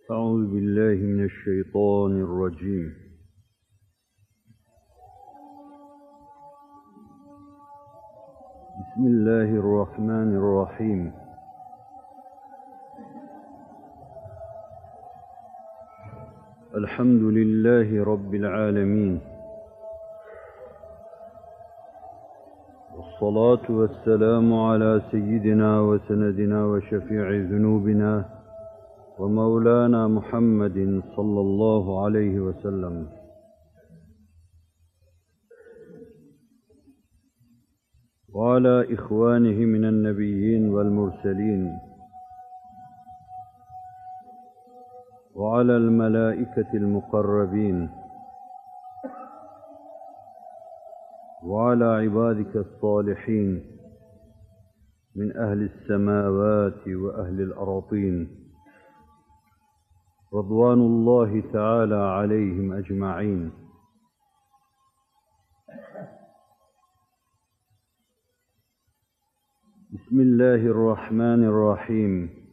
أعوذ بالله من الشيطان الرجيم. بسم الله الرحمن الرحيم. الحمد لله رب العالمين، والصلاة والسلام على سيدنا وسندنا وشفيع ذنوبنا ومولانا محمد صلى الله عليه وسلم. وعلى إخوانه من النبيين والمرسلين، وعلى الملائكة المقربين، وعلى عبادك الصالحين من أهل السماوات وأهل الأراضين، رضوان الله تعالى عليهم أجمعين. بسم الله الرحمن الرحيم.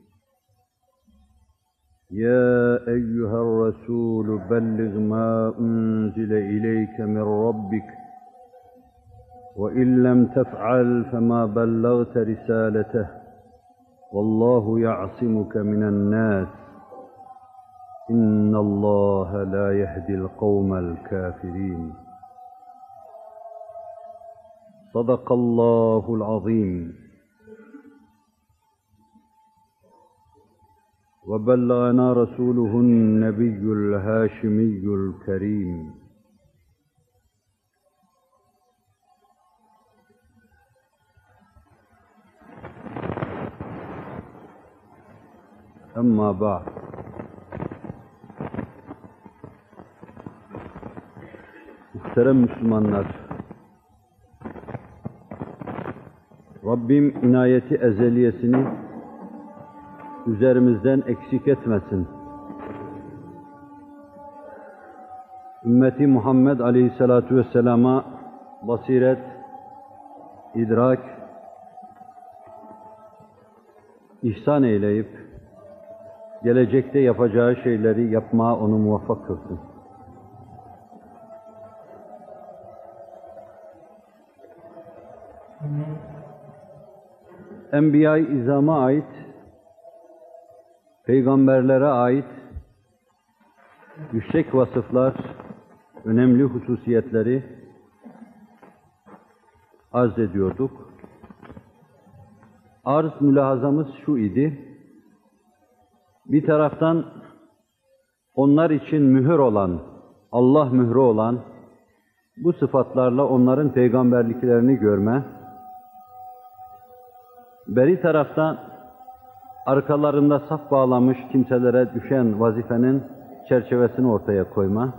يا أيها الرسول بلغ ما أنزل إليك من ربك وإن لم تفعل فما بلغت رسالته والله يعصمك من الناس إن الله لا يهدي القوم الكافرين. صدق الله العظيم. وبلغنا رسوله النبي الهاشمي الكريم. أما بعد. Muhterem Müslümanlar, Rabbim inayeti ezeliyesini üzerimizden eksik etmesin. Ümmeti Muhammed Aleyhisselatu Vesselam'a basiret, idrak, ihsan eyleyip, gelecekte yapacağı şeyleri yapmaya onu muvaffak kılsın. Enbiya-i İzam'a ait, peygamberlere ait yüksek vasıflar, önemli hususiyetleri arz ediyorduk. Arz mülahazamız şu idi: bir taraftan onlar için mühür olan, Allah mührü olan bu sıfatlarla onların peygamberliklerini görme, beri taraftan arkalarında saf bağlamış kimselere düşen vazifenin çerçevesini ortaya koyma,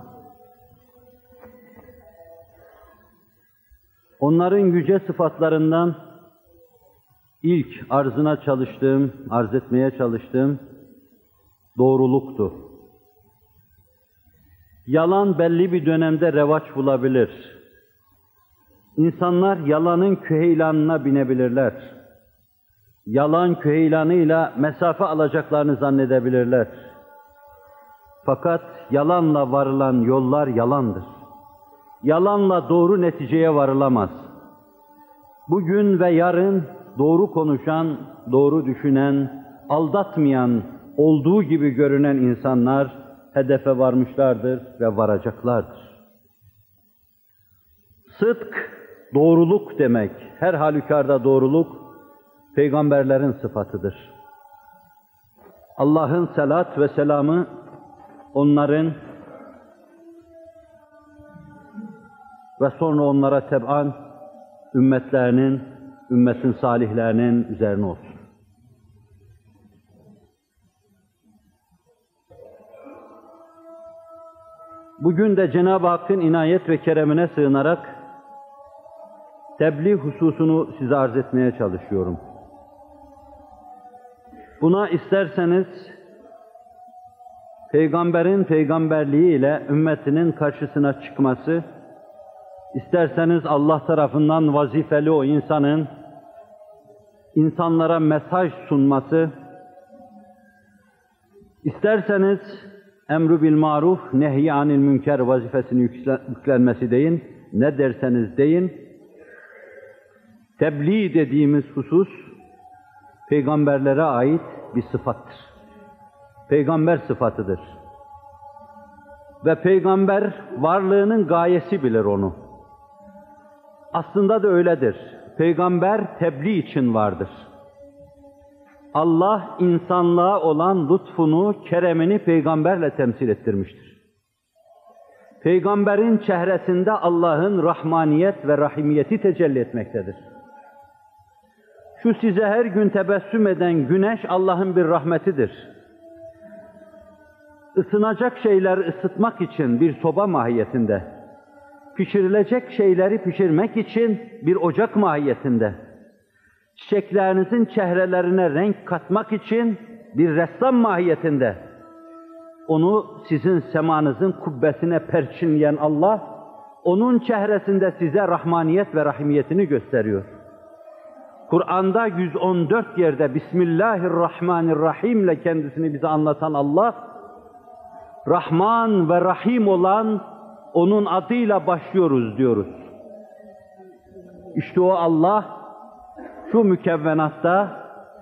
onların yüce sıfatlarından ilk arz etmeye çalıştığım doğruluktu. Yalan belli bir dönemde revaç bulabilir. İnsanlar yalanın küheylanına binebilirler. Yalan küheylanıyla mesafe alacaklarını zannedebilirler. Fakat yalanla varılan yollar yalandır. Yalanla doğru neticeye varılamaz. Bugün ve yarın doğru konuşan, doğru düşünen, aldatmayan, olduğu gibi görünen insanlar hedefe varmışlardır ve varacaklardır. Sıdk, doğruluk demek. Her halükarda doğruluk peygamberlerin sıfatıdır. Allah'ın selat ve selamı onların ve sonra onlara teb'an ümmetin salihlerinin üzerine olsun. Bugün de Cenab-ı Hakk'ın inayet ve keremine sığınarak tebliğ hususunu size arz etmeye çalışıyorum. Buna isterseniz peygamberin peygamberliği ile ümmetinin karşısına çıkması, isterseniz Allah tarafından vazifeli o insanın insanlara mesaj sunması İsterseniz emru bil maruf, nehy anil münker vazifesini yüklenmesi deyin, ne derseniz deyin. Tebliğ dediğimiz husus, peygamberlere ait bir sıfattır. Peygamber sıfatıdır. Ve peygamber varlığının gayesi bilir onu. Aslında da öyledir. Peygamber tebliğ için vardır. Allah insanlığa olan lütfunu, keremini peygamberle temsil ettirmiştir. Peygamberin çehresinde Allah'ın rahmaniyet ve rahimiyeti tecelli etmektedir. Şu size her gün tebessüm eden güneş Allah'ın bir rahmetidir. Isınacak şeyler ısıtmak için bir soba mahiyetinde, pişirilecek şeyleri pişirmek için bir ocak mahiyetinde, çiçeklerinizin çehrelerine renk katmak için bir ressam mahiyetinde, onu sizin semanızın kubbesine perçinleyen Allah, onun çehresinde size rahmaniyet ve rahimiyetini gösteriyor. Kur'an'da 114 yerde Bismillahirrahmanirrahim ile kendisini bize anlatan Allah, Rahman ve Rahim olan onun adıyla başlıyoruz diyoruz. İşte o Allah, şu mükevvenatta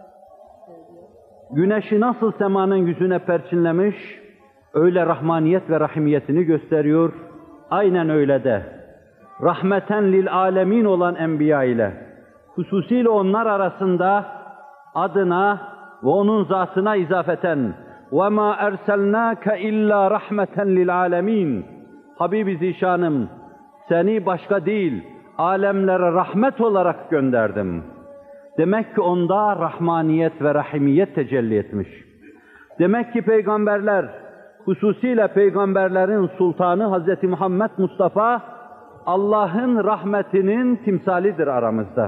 güneşi nasıl semanın yüzüne perçinlemiş, öyle rahmaniyet ve rahimiyetini gösteriyor. Aynen öyle de rahmeten lil alemin olan enbiya ile, hususiyle onlar arasında adına ve onun zatına izafeten وَمَا اَرْسَلْنَاكَ اِلَّا رَحْمَةً لِلْعَالَمِينَ Habibi Zişanım, seni başka değil, alemlere rahmet olarak gönderdim. Demek ki onda rahmaniyet ve rahimiyet tecelli etmiş. Demek ki peygamberler, hususiyle peygamberlerin sultanı Hz. Muhammed Mustafa, Allah'ın rahmetinin timsalidir aramızda.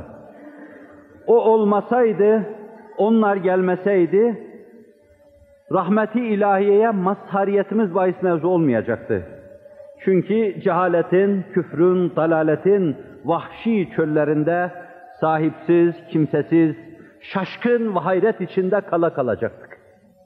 O olmasaydı, onlar gelmeseydi, rahmeti ilahiyeye mazhariyetimiz bahis mevzu olmayacaktı. Çünkü cehaletin, küfrün, dalaletin vahşi çöllerinde sahipsiz, kimsesiz, şaşkın ve hayret içinde kalacaktık.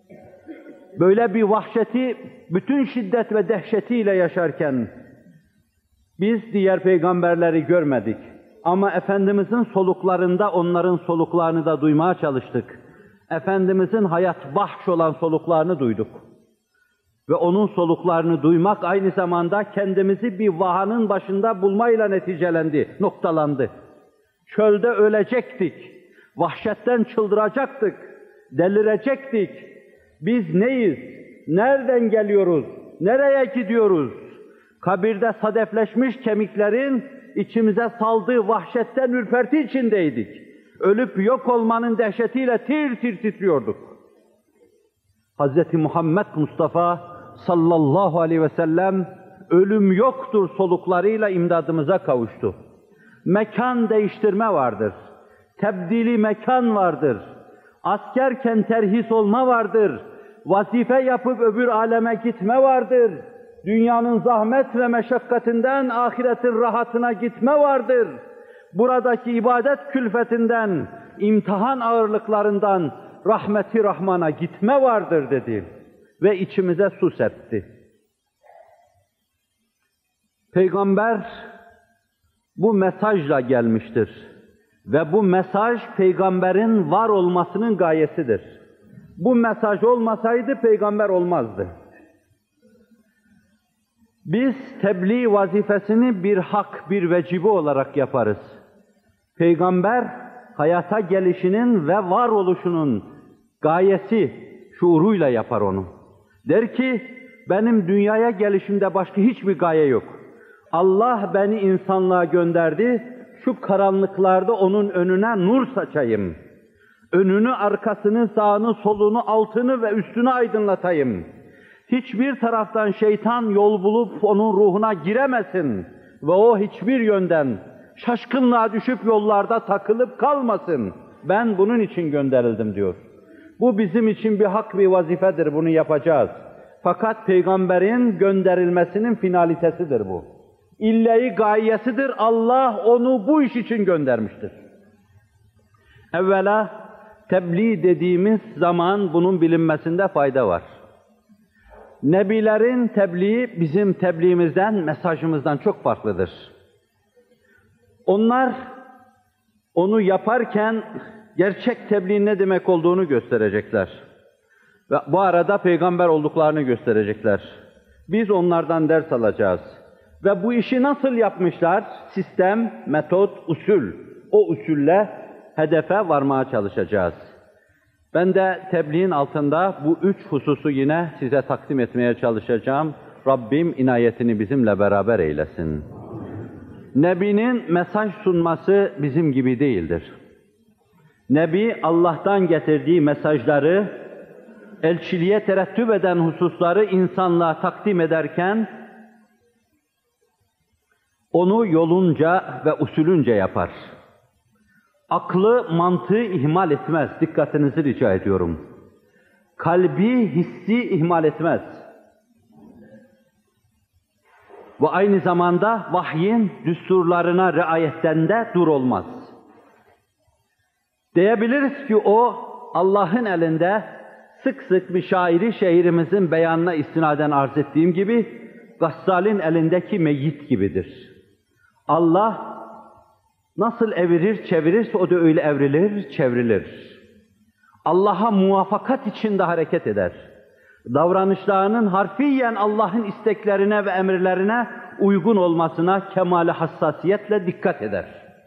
Böyle bir vahşeti bütün şiddet ve dehşetiyle yaşarken biz diğer peygamberleri görmedik. Ama Efendimizin soluklarında onların soluklarını da duymaya çalıştık. Efendimizin hayat bahş olan soluklarını duyduk. Ve onun soluklarını duymak aynı zamanda kendimizi bir vahanın başında bulmayla neticelendi, noktalandı. Çölde ölecektik, vahşetten çıldıracaktık, delirecektik. Biz neyiz? Nereden geliyoruz? Nereye gidiyoruz? Kabirde sadefleşmiş kemiklerin içimize saldığı vahşetten ürperti içindeydik. Ölüp yok olmanın dehşetiyle tir tir titriyorduk. Hz. Muhammed Mustafa sallallahu aleyhi ve sellem ölüm yoktur soluklarıyla imdadımıza kavuştu. Mekan değiştirme vardır. Tebdili mekan vardır. Askerken terhis olma vardır. Vazife yapıp öbür aleme gitme vardır. Dünyanın zahmet ve meşakkatinden ahiretin rahatına gitme vardır. Buradaki ibadet külfetinden, imtihan ağırlıklarından rahmeti rahmana gitme vardır dedi. Ve içimize su serpti. Peygamber bu mesajla gelmiştir. Ve bu mesaj peygamberin var olmasının gayesidir. Bu mesaj olmasaydı peygamber olmazdı. Biz tebliğ vazifesini bir hak, bir vecibe olarak yaparız. Peygamber hayata gelişinin ve varoluşunun gayesi, şuuruyla yapar onu. Der ki, benim dünyaya gelişimde başka hiçbir gaye yok. Allah beni insanlığa gönderdi, şu karanlıklarda onun önüne nur saçayım. Önünü, arkasını, sağını, solunu, altını ve üstünü aydınlatayım. Hiçbir taraftan şeytan yol bulup onun ruhuna giremesin ve o hiçbir yönden şaşkınlığa düşüp yollarda takılıp kalmasın. Ben bunun için gönderildim diyor. Bu bizim için bir hak, bir vazifedir, bunu yapacağız. Fakat peygamberin gönderilmesinin finalitesidir bu. İlle-i gayesidir, Allah onu bu iş için göndermiştir. Evvela tebliğ dediğimiz zaman bunun bilinmesinde fayda var. Nebilerin tebliği bizim tebliğimizden, mesajımızdan çok farklıdır. Onlar onu yaparken gerçek tebliğin ne demek olduğunu gösterecekler. Ve bu arada peygamber olduklarını gösterecekler. Biz onlardan ders alacağız. Ve bu işi nasıl yapmışlar? Sistem, metot, usul. O usulle hedefe varmaya çalışacağız. Ben de tebliğin altında bu 3 hususu yine size takdim etmeye çalışacağım. Rabbim inayetini bizimle beraber eylesin. Nebinin mesaj sunması bizim gibi değildir. Nebi Allah'tan getirdiği mesajları, elçiliğe terettüp eden hususları insanlığa takdim ederken onu yolunca ve usulünce yapar. Aklı, mantığı ihmal etmez. Dikkatinizi rica ediyorum. Kalbi, hissi ihmal etmez. Ve aynı zamanda vahyin düsturlarına riayetten de dur olmaz. Diyebiliriz ki o Allah'ın elinde sık sık bir şairi şehrimizin beyanına istinaden arz ettiğim gibi Gassal'in elindeki meyyit gibidir. Allah nasıl evirir, çevirirse o da öyle evrilir, çevrilir. Allah'a muvaffakat içinde hareket eder. Davranışlarının harfiyen Allah'ın isteklerine ve emirlerine uygun olmasına kemâli hassasiyetle dikkat eder.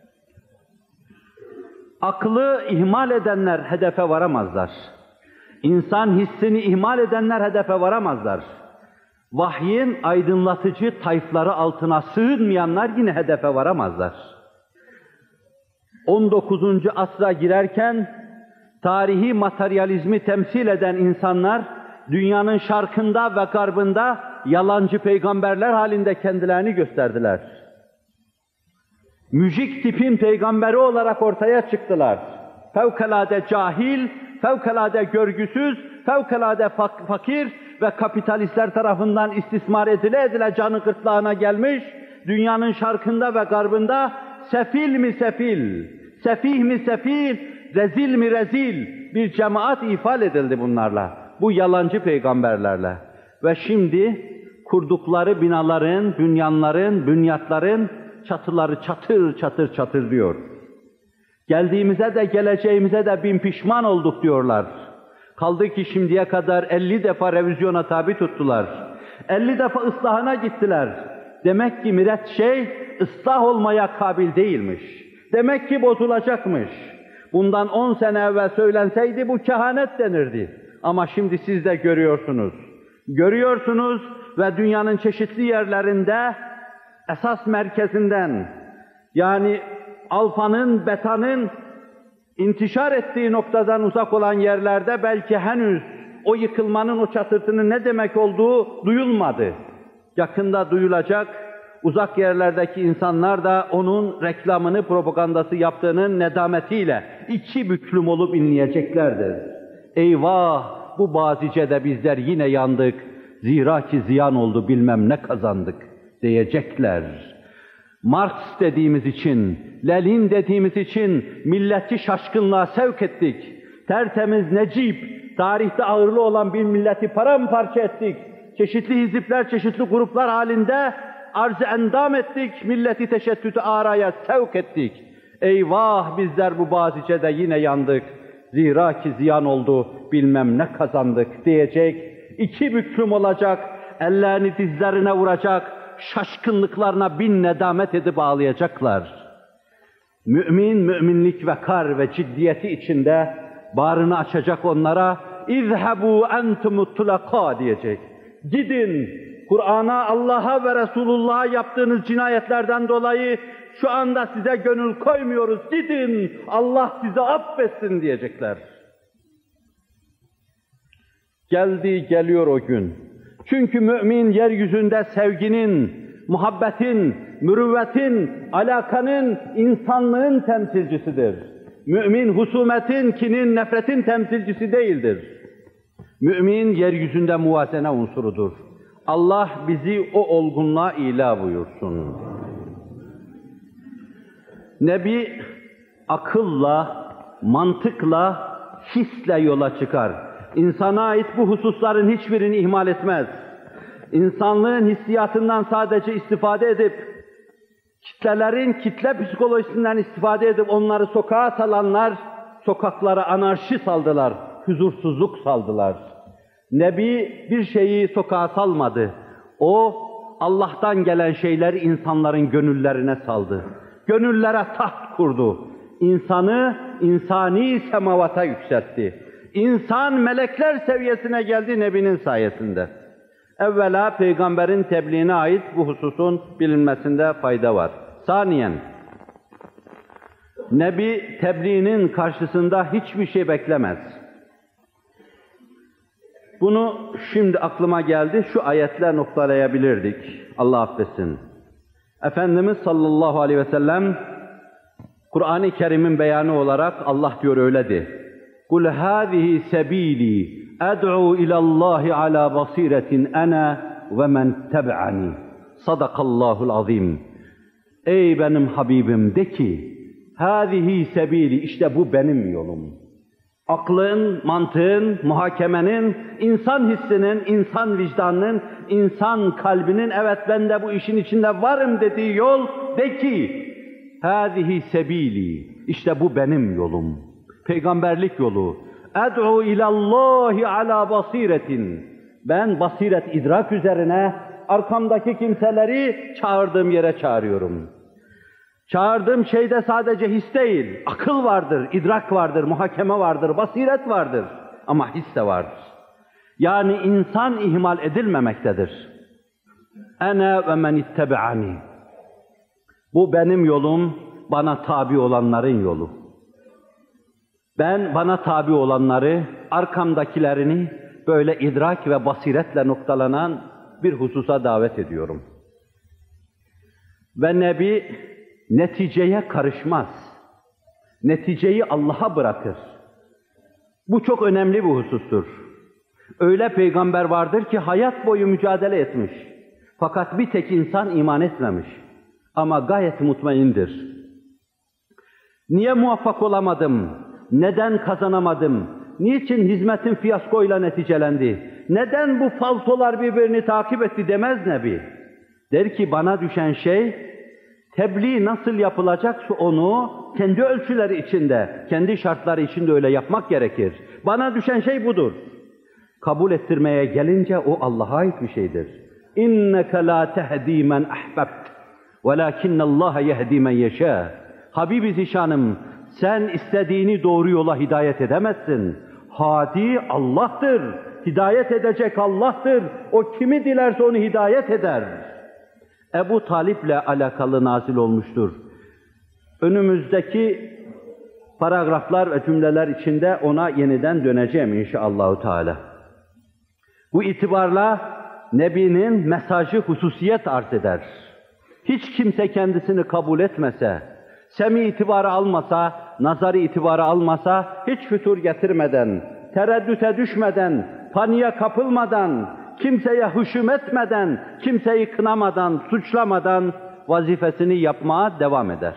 Aklı ihmal edenler hedefe varamazlar. İnsan hissini ihmal edenler hedefe varamazlar. Vahyin aydınlatıcı tayfları altına sığınmayanlar yine hedefe varamazlar. 19. asra girerken tarihi materyalizmi temsil eden insanlar dünyanın şarkında ve garbında yalancı peygamberler halinde kendilerini gösterdiler. Müzik tipin peygamberi olarak ortaya çıktılar. Fevkalade cahil, fevkalade görgüsüz, fevkalade fakir ve kapitalistler tarafından istismar edile canı gırtlağına gelmiş, dünyanın şarkında ve garbında sefil mi sefil, sefih mi sefil, rezil mi rezil bir cemaat ifade edildi bunlarla, bu yalancı peygamberlerle. Ve şimdi kurdukları binaların, bünyanların, bünyatların çatıları çatır çatır çatır diyor. Geldiğimize de geleceğimize de bin pişman olduk diyorlar. Kaldı ki şimdiye kadar 50 defa revizyona tabi tuttular. 50 defa ıslahına gittiler. Demek ki millet ıslah olmaya kabil değilmiş. Demek ki bozulacakmış. Bundan 10 sene evvel söylenseydi bu kehanet denirdi. Ama şimdi siz de görüyorsunuz. Görüyorsunuz ve dünyanın çeşitli yerlerinde esas merkezinden, yani alfanın, betanın intişar ettiği noktadan uzak olan yerlerde belki henüz o yıkılmanın, o çatırtının ne demek olduğu duyulmadı. Yakında duyulacak, uzak yerlerdeki insanlar da onun reklamını, propagandası yaptığının nedametiyle iki büklüm olup inleyeceklerdir. Eyvah! Bu bazicede bizler yine yandık, zira ki ziyan oldu bilmem ne kazandık diyecekler. Marx dediğimiz için, Lenin dediğimiz için milleti şaşkınlığa sevk ettik. Tertemiz, necip, tarihte ağırlı olan bir milleti paramparça ettik. Çeşitli hizipler, çeşitli gruplar halinde arz-ı endam ettik, milleti teşettütü araya sevk ettik. Eyvah bizler bu bazicede yine yandık. Zira ki ziyan oldu, bilmem ne kazandık diyecek. İki büklüm olacak, ellerini dizlerine vuracak, şaşkınlıklarına bin nedamet edip ağlayacaklar. Mümin, müminlik ve kar ve ciddiyeti içinde bağrını açacak onlara, اِذْهَبُوا اَنْتُمُ الطُّلَقَى diyecek. Gidin, Kur'an'a, Allah'a ve Resulullah'a yaptığınız cinayetlerden dolayı şu anda size gönül koymuyoruz, gidin, Allah sizi affetsin diyecekler. Geldi, geliyor o gün. Çünkü mümin yeryüzünde sevginin, muhabbetin, mürüvvetin, alakanın, insanlığın temsilcisidir. Mümin husumetin, kinin, nefretin temsilcisi değildir. Mümin yeryüzünde muvazene unsurudur. Allah bizi o olgunluğa ila buyursun. Nebi akılla, mantıkla, hisle yola çıkar. insana ait bu hususların hiçbirini ihmal etmez. İnsanlığın hissiyatından sadece istifade edip, kitlelerin kitle psikolojisinden istifade edip onları sokağa salanlar, sokaklara anarşi saldılar, huzursuzluk saldılar. Nebi bir şeyi sokağa salmadı. O, Allah'tan gelen şeyleri insanların gönüllerine saldı. Gönüllere taht kurdu. İnsanı, insani semavata yükseltti. İnsan melekler seviyesine geldi Nebi'nin sayesinde. Evvela Peygamberin tebliğine ait bu hususun bilinmesinde fayda var. Saniyen, Nebi tebliğinin karşısında hiçbir şey beklemez. Bunu şimdi aklıma geldi, şu ayetle noktalayabilirdik. Allah affetsin. Efendimiz sallallahu aleyhi ve sellem, Kur'an-ı Kerim'in beyanı olarak Allah diyor öyle de. قُلْ هَذِهِ سَب۪يلِي اَدْعُوا اِلَى اللّٰهِ عَلَى بَصِيرَةٍ اَنَا وَمَنْ تَبْعَنِي Sadakallahul azim. Ey benim Habibim de ki, هَذِهِ سَب۪يلِي işte bu benim yolum. Aklın, mantığın, muhakemenin, insan hissinin, insan vicdanının, insan kalbinin evet ben de bu işin içinde varım dediği yol de ki هَذِهِ سَب۪يلِي işte bu benim yolum. Peygamberlik yolu. اَدْعُوا اِلَى اللّٰهِ عَلَى بَصِيرَةٍ ben basiret, idrak üzerine arkamdaki kimseleri çağırdığım yere çağırıyorum. Çağırdığım şeyde sadece his değil, akıl vardır, idrak vardır, muhakeme vardır, basiret vardır. Ama his de vardır. Yani insan ihmal edilmemektedir. Ene ve men ittebe'ani. Bu benim yolum, bana tabi olanların yolu. Ben bana tabi olanları, arkamdakilerini böyle idrak ve basiretle noktalanan bir hususa davet ediyorum. Ve Nebi neticeye karışmaz. Neticeyi Allah'a bırakır. Bu çok önemli bir husustur. Öyle peygamber vardır ki hayat boyu mücadele etmiş. Fakat bir tek insan iman etmemiş. Ama gayet mutmaindir. Niye muvaffak olamadım? Neden kazanamadım? Niçin hizmetin fiyaskoyla neticelendi? Neden bu falsolar birbirini takip etti demez Nebi. Der ki bana düşen şey, tebliğ nasıl yapılacaksa onu kendi ölçüleri içinde, kendi şartları içinde öyle yapmak gerekir. Bana düşen şey budur. Kabul ettirmeye gelince o Allah'a ait bir şeydir. İnneke la tehdi men ahbebt velakinnallaha yehdi men yeşâ. Habibi zişanım, sen istediğini doğru yola hidayet edemezsin. Hadi Allah'tır. Hidayet edecek Allah'tır. O kimi dilerse onu hidayet eder. Ebu Talip'le alakalı nazil olmuştur. Önümüzdeki paragraflar ve cümleler içinde ona yeniden döneceğim inşallahü teala. Bu itibarla Nebi'nin mesajı hususiyet arz eder. Hiç kimse kendisini kabul etmese, semi itibarı almasa, nazari itibarı almasa, hiç fütur getirmeden, tereddüte düşmeden, paniğe kapılmadan, kimseye hüşüm etmeden, kimseyi kınamadan, suçlamadan vazifesini yapmaya devam eder.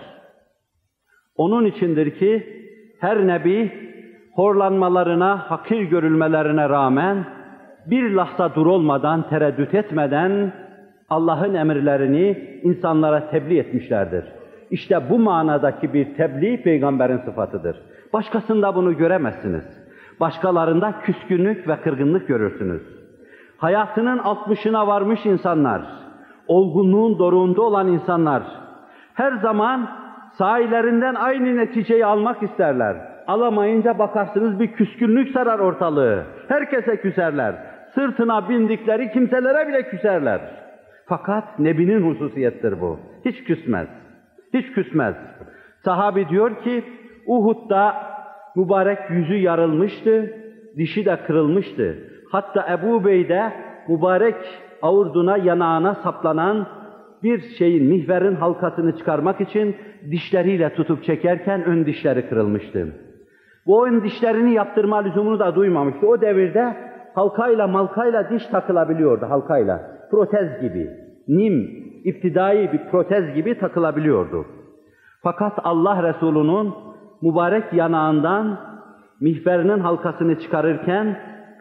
Onun içindir ki her nebi horlanmalarına, hakir görülmelerine rağmen bir lahza dur olmadan, tereddüt etmeden Allah'ın emirlerini insanlara tebliğ etmişlerdir. İşte bu manadaki bir tebliğ peygamberin sıfatıdır. Başkasında bunu göremezsiniz. Başkalarında küskünlük ve kırgınlık görürsünüz. Hayatının 60'ına varmış insanlar, olgunluğun doruğunda olan insanlar, her zaman sahillerinden aynı neticeyi almak isterler. Alamayınca bakarsınız bir küskünlük sarar ortalığı. Herkese küserler. Sırtına bindikleri kimselere bile küserler. Fakat Nebi'nin hususiyettir bu. Hiç küsmez. Hiç küsmez. Sahabi diyor ki, Uhud'da mübarek yüzü yarılmıştı, dişi de kırılmıştı. Hatta Ebu Bey'de mübarek avurduna, yanağına saplanan bir şeyin, mihverin halkasını çıkarmak için dişleriyle tutup çekerken ön dişleri kırılmıştı. Bu ön dişlerini yaptırma lüzumunu da duymamıştı. O devirde halkayla malkayla diş takılabiliyordu, halkayla. Protez gibi, iptidai bir protez gibi takılabiliyordu. Fakat Allah Resulü'nün mübarek yanağından mihverinin halkasını çıkarırken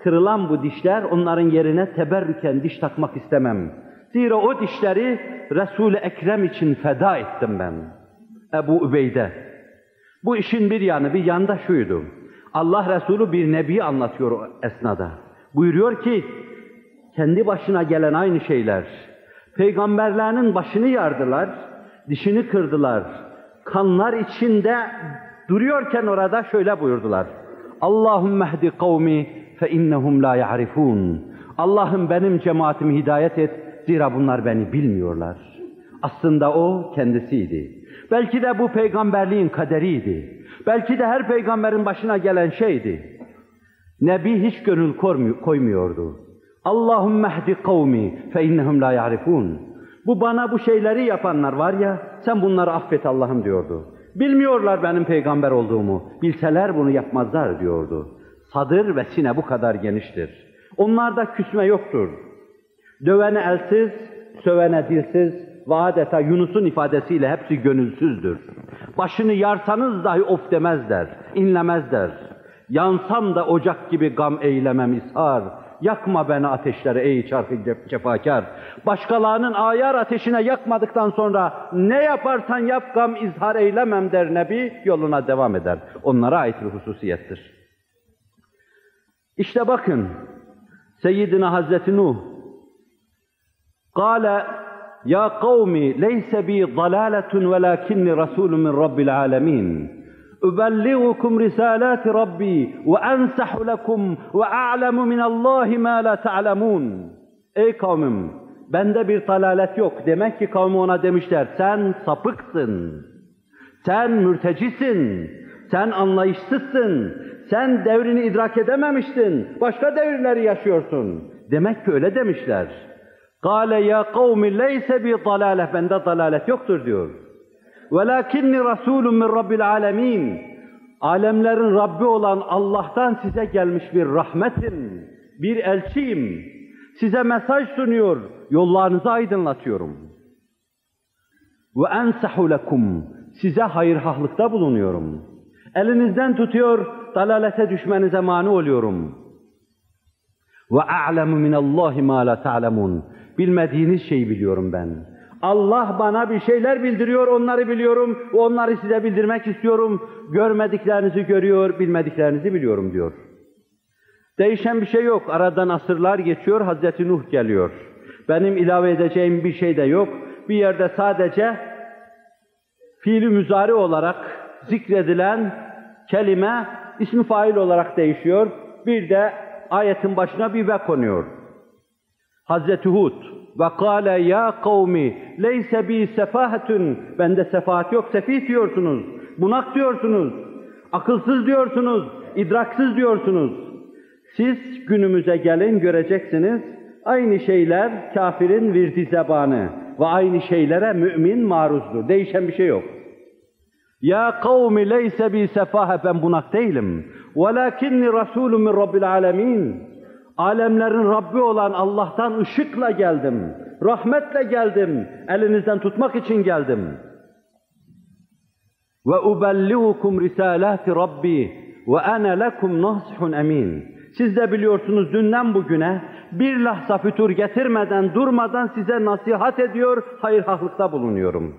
kırılan bu dişler, onların yerine teberrüken diş takmak istemem. Zira o dişleri Resul-i Ekrem için feda ettim ben. Ebu Übeyde. Bu işin bir yanı da şuydu. Allah Resulü bir nebi anlatıyor o esnada. Buyuruyor ki, kendi başına gelen aynı şeyler. Peygamberlerinin başını yardılar, dişini kırdılar. Kanlar içinde duruyorken orada şöyle buyurdular. Allahümme hdi kavmi fe innehum la ya'rifun. Allah'ım benim cemaatimi hidayet et, zira bunlar beni bilmiyorlar. Aslında o kendisiydi. Belki de bu peygamberliğin kaderiydi. Belki de her peygamberin başına gelen şeydi. Nebi hiç gönül koymuyordu. Allahümme hdi kavmi fe innehum la ya'rifun. Bu bana bu şeyleri yapanlar var ya, sen bunları affet Allah'ım diyordu. Bilmiyorlar benim peygamber olduğumu, bilseler bunu yapmazlar diyordu. Sadır ve sine bu kadar geniştir. Onlarda küsme yoktur. Dövene elsiz, sövene dilsiz ve adeta Yunus'un ifadesiyle hepsi gönülsüzdür. Başını yarsanız dahi of demezler, inlemezler. Yansam da ocak gibi gam eylemem ishar. Yakma beni ateşlere ey çarkı cefakar. Başkalarının ayar ateşine yakmadıktan sonra ne yaparsan yap gam izhar eylemem der Nebi, yoluna devam eder. Onlara ait bir hususiyettir. İşte bakın, Seyyidina Hazreti Nuh, قال يا قوم ليس بي ضلالة ولكني رسول من رب العالمين أبلغكم رسالات ربي وأنصح لكم وأعلم من الله ما لا تعلمون. Ey kavmim, bende bir dalalet yok. Demek ki kavmi ona demişler, sen sapıksın, sen mürtecisin, sen anlayışsızsın, sen devrini idrak edememiştin, başka devirleri yaşıyorsun. Demek ki öyle demişler. قَالَ يَا قَوْمِ لَيْسَ بِي ضَلَالَةٍ Bende dalalet yoktur diyor. وَلَكِنِّي رَسُولٌ مِّنْ رَبِّ الْعَالَمِينَ Alemlerin Rabbi olan Allah'tan size gelmiş bir rahmetim, bir elçiyim. Size mesaj sunuyor, yollarınızı aydınlatıyorum. وَاَنْسَحُ لَكُمْ Size hayırhahlıkta bulunuyorum. Elinizden tutuyor, dalalete düşmenize mani oluyorum. وَاَعْلَمُ مِنَ اللّٰهِ مَا لَا تَعْلَمُونَ Bilmediğiniz şeyi biliyorum ben. Allah bana bir şeyler bildiriyor, onları biliyorum ve onları size bildirmek istiyorum. Görmediklerinizi görüyor, bilmediklerinizi biliyorum diyor. Değişen bir şey yok. Aradan asırlar geçiyor, Hazreti Nuh geliyor. Benim ilave edeceğim bir şey de yok. Bir yerde sadece fiil-i müzari olarak zikredilen kelime ismi fail olarak değişiyor. Bir de ayetin başına bir ve konuyor. Hazreti Hud ve kâle ya kavmi leyse bi sefahetun bende sefahat yok, sefih diyorsunuz, bunak diyorsunuz, akılsız diyorsunuz, idraksız diyorsunuz. Siz günümüze gelin göreceksiniz, aynı şeyler kafirin virdi zebanı ve aynı şeylere mümin maruzdur. Değişen bir şey yok. Ya kavmi leyse bi sefahe ben bunak değilim. Velakinni rasulun min rabbil alemin. Alemlerin Rabbi olan Allah'tan ışıkla geldim, rahmetle geldim, elinizden tutmak için geldim. Ve ubelliğukum risalati Rabbi ve ana lekum nasihun emin. Siz de biliyorsunuz dünden bugüne bir lahza fütur getirmeden, durmadan size nasihat ediyor, hayırhahlıkta bulunuyorum.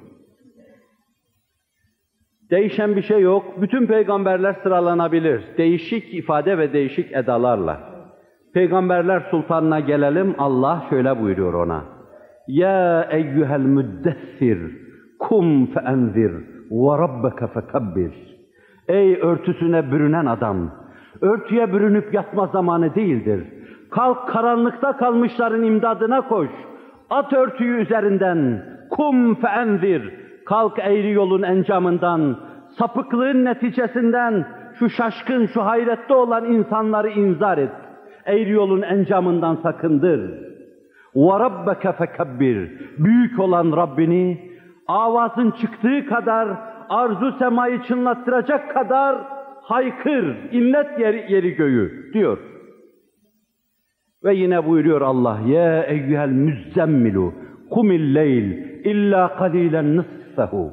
Değişen bir şey yok. Bütün peygamberler sıralanabilir. Değişik ifade ve değişik edalarla. Peygamberler sultanına gelelim, Allah şöyle buyuruyor ona. Ya eyyuhel müddessir, kum feenzir ve rabbeke fekebbir. Ey örtüsüne bürünen adam, örtüye bürünüp yatma zamanı değildir. Kalk karanlıkta kalmışların imdadına koş. At örtüyü üzerinden, kum feenzir. Kalk eğri yolun encamından, sapıklığın neticesinden şu şaşkın, şu hayrette olan insanları inzar et. Eğri yolun encamından sakındır. وَرَبَّكَ فَكَبِّرْ Büyük olan Rabbini, avazın çıktığı kadar, arzu semayı çınlattıracak kadar haykır, inlet yeri göğü diyor. Ve yine buyuruyor Allah, يَا اَيُّهَا الْمُزَّمِّلُ قُمِ اللَّيْلِ اِلَّا قَلِيلًا نِصْفَهُ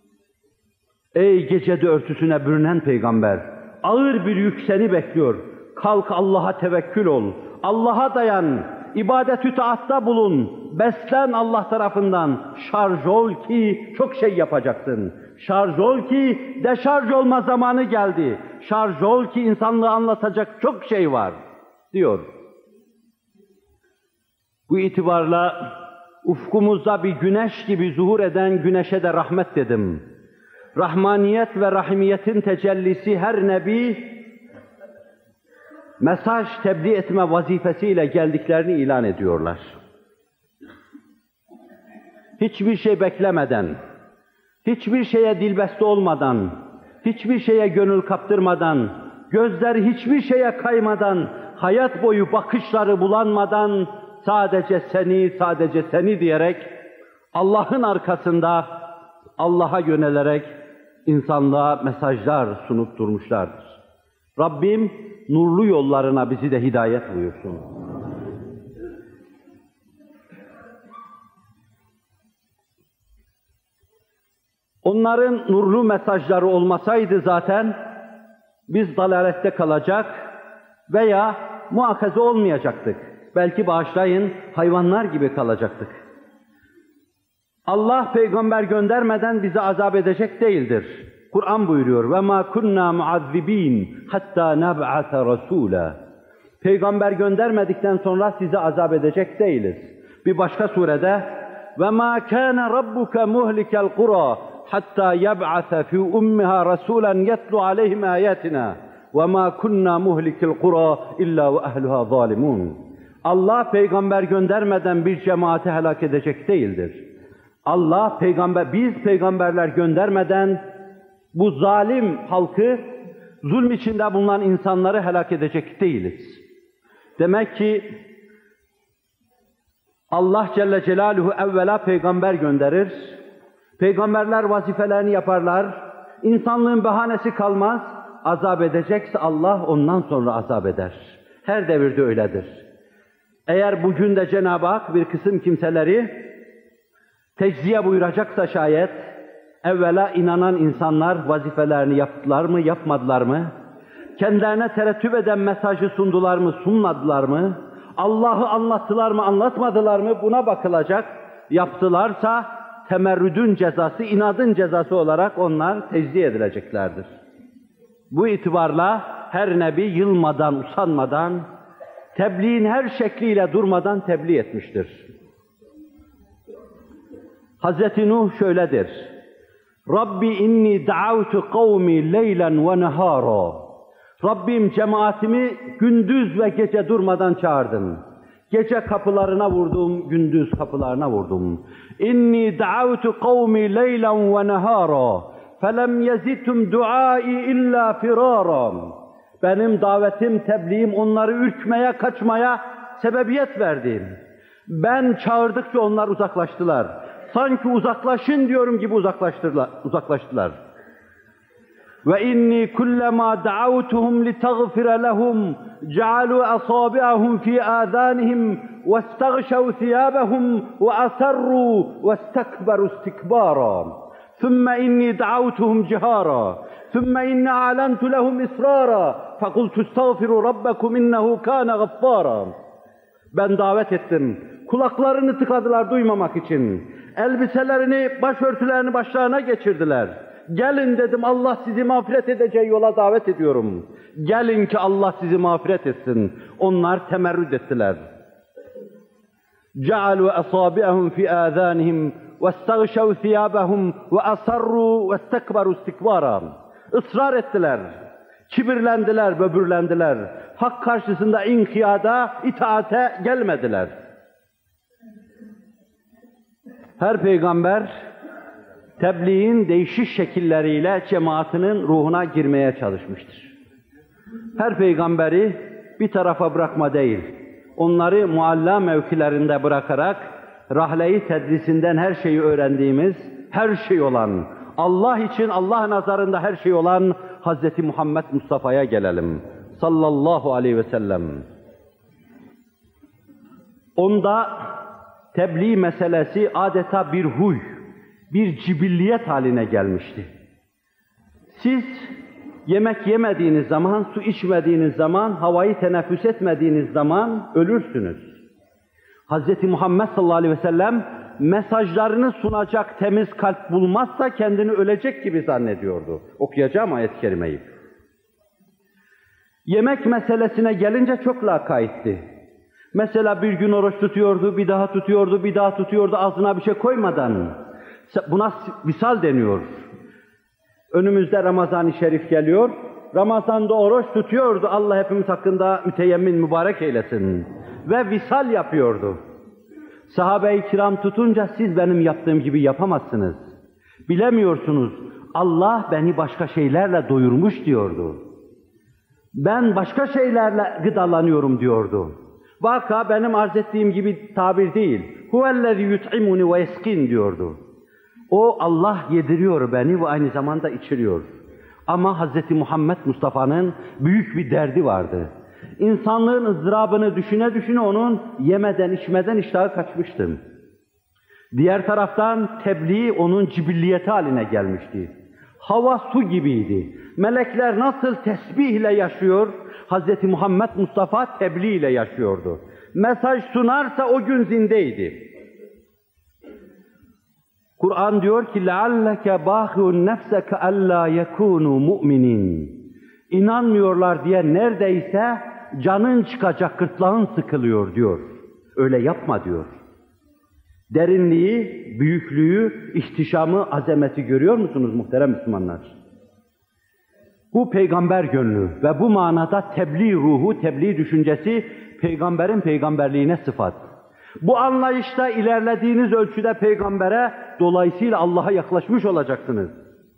Ey gecede örtüsüne bürünen peygamber, ağır bir yük seni bekliyor. Kalk Allah'a tevekkül ol. Allah'a dayan. İbadet-ü taatta bulun. Beslen Allah tarafından. Şarj ol ki çok şey yapacaksın. Şarj ol ki deşarj olma zamanı geldi. Şarj ol ki insanlığı anlatacak çok şey var diyor. Bu itibarla ufkumuzda bir güneş gibi zuhur eden güneşe de rahmet dedim. Rahmaniyet ve rahimiyetin tecellisi her nebi mesaj tebliğ etme vazifesiyle geldiklerini ilan ediyorlar. Hiçbir şey beklemeden, hiçbir şeye dilbeste olmadan, hiçbir şeye gönül kaptırmadan, gözleri hiçbir şeye kaymadan, hayat boyu bakışları bulanmadan, sadece seni diyerek, Allah'ın arkasında Allah'a yönelerek insanlığa mesajlar sunup durmuşlardır. Rabbim nurlu yollarına bizi de hidayet buyursun. Onların nurlu mesajları olmasaydı zaten biz dalalette kalacak veya muakaze olmayacaktık. Belki bağışlayın, hayvanlar gibi kalacaktık. Allah peygamber göndermeden bizi azap edecek değildir. Kur'an buyuruyor: وَمَا كُنَّا مُعَذِّب۪ينَ حَتَّى نَبْعَثَ رَسُولًا. Peygamber göndermedikten sonra sizi azap edecek değiliz. Bir başka surede وَمَا كَانَ رَبُّكَ مُهْلِكَ الْقُرَى حَتَّى يَبْعَثَ فِي أُمِّهَا رَسُولًا يَتْلُ عَلَيْهِمْ آيَاتِنَا وَمَا كُنَّا مُهْلِكِ الْقُرَى إِلَّا وَأَهْلُهَا ظَالِمُونَ. Allah peygamber göndermeden bir cemaati helak edecek değildir. Biz peygamberler göndermeden bu zalim halkı, zulm içinde bulunan insanları helak edecek değiliz. Demek ki Allah Celle Celaluhu evvela peygamber gönderir, peygamberler vazifelerini yaparlar, insanlığın bahanesi kalmaz, azap edecekse Allah ondan sonra azap eder. Her devirde öyledir. Eğer bugün de Cenab-ı Hak bir kısım kimseleri tecziye buyuracaksa şayet, evvela inanan insanlar vazifelerini yaptılar mı, yapmadılar mı? Kendilerine terettüp eden mesajı sundular mı, sunmadılar mı? Allah'ı anlattılar mı, anlatmadılar mı? Buna bakılacak. Yaptılarsa temerrüdün cezası, inadın cezası olarak onlar tecziye edileceklerdir. Bu itibarla her nebi yılmadan, usanmadan, tebliğin her şekliyle durmadan tebliğ etmiştir. Hazreti Nuh şöyledir: Rabbi inni da'avtu kavmi leylen ve nehara. Rabbim cemaatimi gündüz ve gece durmadan çağırdım. Gece kapılarına vurdum, gündüz kapılarına vurdum. İnni da'avtu kavmi leylen ve nehara. Felem yezidtum duai illa firara. Benim davetim, tebliğim onları ürkmeye, kaçmaya sebebiyet verdi. Ben çağırdıkça onlar uzaklaştılar. Sanki uzaklaşın diyorum gibi uzaklaştılar. Ve inni kullama da'awtuhum litaghfira lahum ja'alu asabi'ahum fi adhanihim wastaghshaw thiyabahum ve asarru wastakbaru istikbara. Thumma inni da'awtuhum jihara. Thumma inni a'lantu lahum israra. Faqultu istaghfiru rabbakum innehu kana ghaffara. Ben davet ettim. Kulaklarını tıkadılar duymamak için. Elbiselerini, başörtülerini başlarına geçirdiler. Gelin dedim, Allah sizi mağfiret edeceği yola davet ediyorum. Gelin ki Allah sizi mağfiret etsin. Onlar temerrüt ettiler. جَعَلُوا أَصَابِعَهُمْ فِي آذَانِهِمْ وَاسْتَغْشَوْا ثِيَابَهُمْ وَأَصَرُّوا وَاسْتَكْبَرُوا اسْتِكْبَارًا. Israr ettiler, kibirlendiler, böbürlendiler. Hak karşısında inkiyada, itaate gelmediler. Her peygamber tebliğin değişik şekilleriyle cemaatinin ruhuna girmeye çalışmıştır. Her peygamberi bir tarafa bırakma değil, onları mualla mevkilerinde bırakarak rahle-i tedrisinden her şeyi öğrendiğimiz, her şey olan, Allah için Allah nazarında her şey olan Hz. Muhammed Mustafa'ya gelelim. Sallallahu aleyhi ve sellem. Onda tebliğ meselesi adeta bir huy, bir cibilliyet haline gelmişti. Siz Yemek yemediğiniz zaman, su içmediğiniz zaman, havayı teneffüs etmediğiniz zaman ölürsünüz. Hz. Muhammed sallallahu aleyhi ve sellem mesajlarını sunacak temiz kalp bulmazsa kendini ölecek gibi zannediyordu. Okuyacağım ayet-i kerimeyi. Yemek meselesine gelince çok lakaytti. Mesela bir gün oruç tutuyordu, bir daha tutuyordu, bir daha tutuyordu ağzına bir şey koymadan. Buna visal deniyor. Önümüzde Ramazan-ı Şerif geliyor. Ramazan'da oruç tutuyordu. Allah hepimiz hakkında müteyemmin mübarek eylesin. Ve visal yapıyordu. Sahabe-i kiram tutunca siz benim yaptığım gibi yapamazsınız. Bilemiyorsunuz. Allah beni başka şeylerle doyurmuş diyordu. Ben başka şeylerle gıdalanıyorum diyordu. Vaka benim arz ettiğim gibi tabir değil. Huvellezî yut'imuni ve yeskin diyordu. O Allah yediriyor beni ve aynı zamanda içiriyor. Ama Hz. Muhammed Mustafa'nın büyük bir derdi vardı. İnsanlığın ızdırabını düşüne düşüne onun yemeden içmeden iştahı kaçmıştı. Diğer taraftan tebliğ onun cibilliyeti haline gelmişti. Hava su gibiydi. Melekler nasıl tesbihle yaşıyor, Hz. Muhammed Mustafa tebliğ ile yaşıyordu. Mesaj sunarsa o gün zindeydi. Kur'an diyor ki لَعَلَّكَ بَاخِعُ نَفْسَكَ أَلَّا يَكُونُوا مُؤْمِنِينَ İnanmıyorlar diye neredeyse canın çıkacak, gırtlağın sıkılıyor diyor. Öyle yapma diyor. Derinliği, büyüklüğü, ihtişamı, azameti görüyor musunuz muhterem Müslümanlar? Bu peygamber gönlü ve bu manada tebliğ ruhu, tebliğ düşüncesi peygamberin peygamberliğine sıfat. Bu anlayışta ilerlediğiniz ölçüde peygambere, dolayısıyla Allah'a yaklaşmış olacaksınız.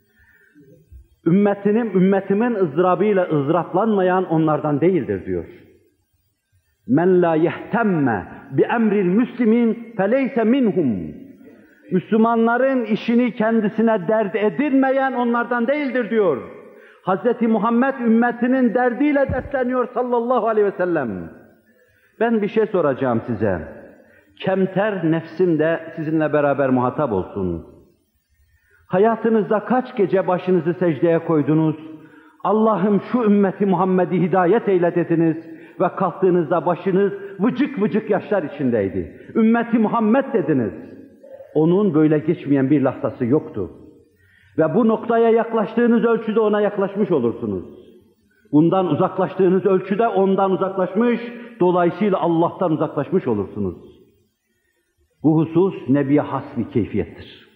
Ümmetimin ızdırabıyla ızdıraplanmayan onlardan değildir diyor. Men la yehtemme bi emril müslimin feleyse minhum. Müslümanların işini kendisine dert edinmeyen onlardan değildir diyor. Hz. Muhammed ümmetinin derdiyle dertleniyor sallallahu aleyhi ve sellem. Ben bir şey soracağım size. Kemter nefsim de sizinle beraber muhatap olsun. Hayatınızda kaç gece başınızı secdeye koydunuz? Allah'ım şu ümmeti Muhammed'i hidayet eyle dediniz ve kalktığınızda başınız vıcık vıcık yaşlar içindeydi. Ümmeti Muhammed dediniz. Onun böyle geçmeyen bir lahzası yoktu. Ve bu noktaya yaklaştığınız ölçüde ona yaklaşmış olursunuz. Bundan uzaklaştığınız ölçüde ondan uzaklaşmış, dolayısıyla Allah'tan uzaklaşmış olursunuz. Bu husus Nebi'ye has bir keyfiyettir.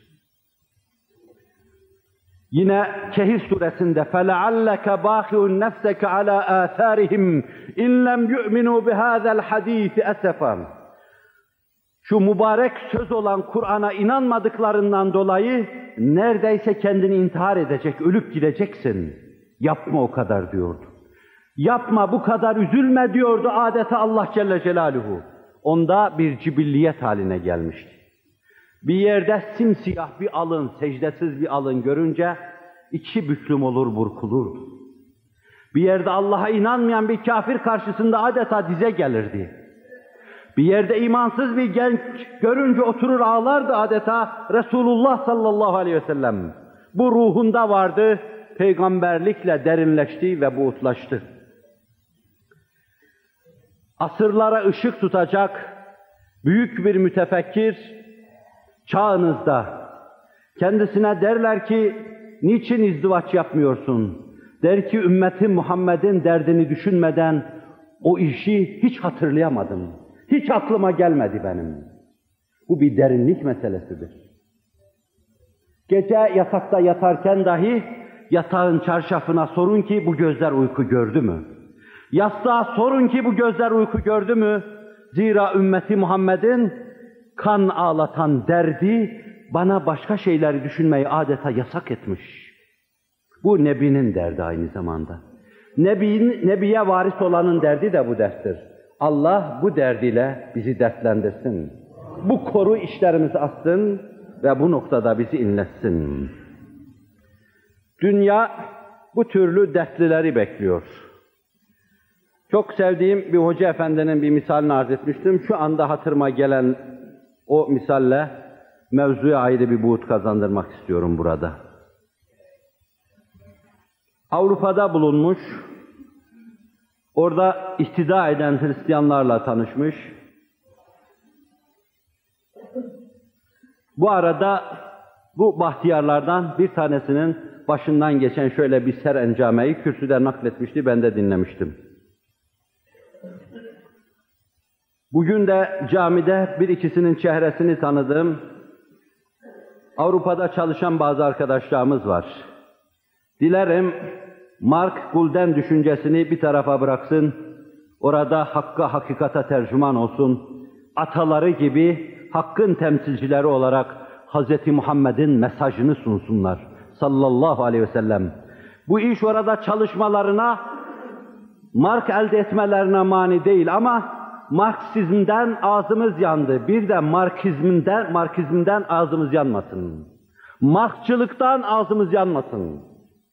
Yine Kehf suresinde فَلَعَلَّكَ بَاخِعُ نَفْسَكَ عَلَى آثَارِهِمْ اِنْ لَمْ يُؤْمِنُوا بِهَذَا الْحَد۪يثِ أَسَفًا. Şu mübarek söz olan Kur'an'a inanmadıklarından dolayı neredeyse kendini intihar edecek, ölüp gideceksin. Yapma o kadar diyordu. Yapma bu kadar üzülme diyordu adeta Allah Celle Celaluhu. Onda bir cibilliyet haline gelmişti. Bir yerde simsiyah bir alın, secdesiz bir alın görünce iki büklüm olur burkulurdu. Bir yerde Allah'a inanmayan bir kafir karşısında adeta dize gelirdi. Bir yerde imansız bir genç görünce oturur ağlardı adeta Resulullah sallallahu aleyhi ve sellem. Bu ruhunda vardı, peygamberlikle derinleşti ve buğutlaştı. Asırlara ışık tutacak büyük bir mütefekkir çağınızda. Kendisine derler ki, niçin izdivaç yapmıyorsun? Der ki, ümmetin Muhammed'in derdini düşünmeden o işi hiç hatırlayamadım. Hiç aklıma gelmedi benim. Bu bir derinlik meselesidir. Gece yatakta yatarken dahi yatağın çarşafına sorun ki bu gözler uyku gördü mü? Yastığa sorun ki bu gözler uyku gördü mü? Zira ümmeti Muhammed'in kan ağlatan derdi bana başka şeyleri düşünmeyi adeta yasak etmiş. Bu Nebi'nin derdi aynı zamanda. Nebi'ye varis olanın derdi de bu derttir. Allah bu derdiyle bizi dertlendirsin. Bu koru işlerimizi açsın ve bu noktada bizi inletsin. Dünya bu türlü dertlileri bekliyor. Çok sevdiğim bir hoca efendinin bir misalini arz etmiştim. Şu anda hatırıma gelen o misalle mevzuya ayrı bir buğut kazandırmak istiyorum burada. Avrupa'da bulunmuş, orada ihtida eden Hristiyanlarla tanışmış. Bu arada bu bahtiyarlardan bir tanesinin başından geçen şöyle bir serencameyi kürsüde nakletmişti, ben de dinlemiştim. Bugün de camide bir ikisinin çehresini tanıdığım, Avrupa'da çalışan bazı arkadaşlarımız var. Dilerim Mark Gulden düşüncesini bir tarafa bıraksın, orada hakka, hakikata tercüman olsun, ataları gibi hakkın temsilcileri olarak Hz. Muhammed'in mesajını sunsunlar sallallahu aleyhi ve sellem. Bu iş orada çalışmalarına, mark elde etmelerine mani değil ama Marksizmden ağzımız yandı. Bir de Marksizmden ağzımız yanmasın. Markçılıktan ağzımız yanmasın.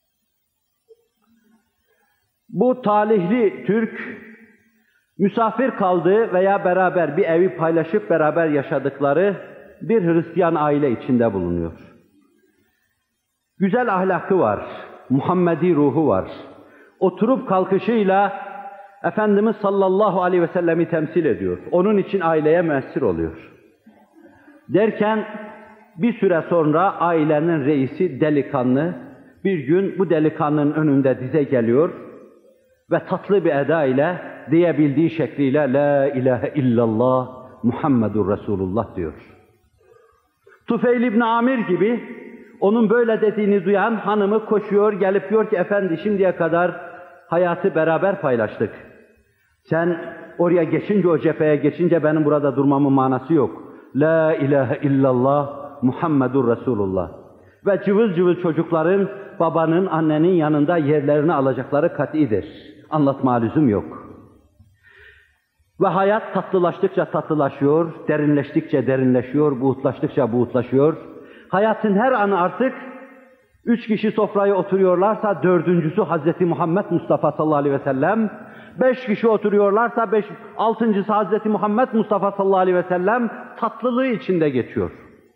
Bu talihli Türk, misafir kaldığı veya beraber bir evi paylaşıp beraber yaşadıkları bir Hristiyan aile içinde bulunuyor. Güzel ahlakı var, Muhammedi ruhu var. Oturup kalkışıyla Efendimiz sallallahu aleyhi ve sellemi temsil ediyor. Onun için aileye müessir oluyor. Derken bir süre sonra ailenin reisi delikanlı, bir gün bu delikanlının önünde dize geliyor ve tatlı bir eda ile diyebildiği şekliyle La ilahe illallah Muhammedur Resulullah diyor. Tufeyl İbni Amir gibi onun böyle dediğini duyan hanımı koşuyor, gelip diyor ki efendi şimdiye kadar hayatı beraber paylaştık. Sen oraya geçince, o cepheye geçince benim burada durmamın manası yok. La ilahe illallah Muhammedur Resulullah. Ve cıvıl cıvıl çocukların babanın, annenin yanında yerlerini alacakları katidir. Anlatma lüzum yok. Ve hayat tatlılaştıkça tatlılaşıyor, derinleştikçe derinleşiyor, buğutlaştıkça buğutlaşıyor. Hayatın her anı artık 3 kişi sofraya oturuyorlarsa 4.'sü Hz. Muhammed Mustafa sallallahu aleyhi ve sellem, 5 kişi oturuyorlarsa 6.'sı Hz. Muhammed Mustafa sallallahu aleyhi ve sellem tatlılığı içinde geçiyor.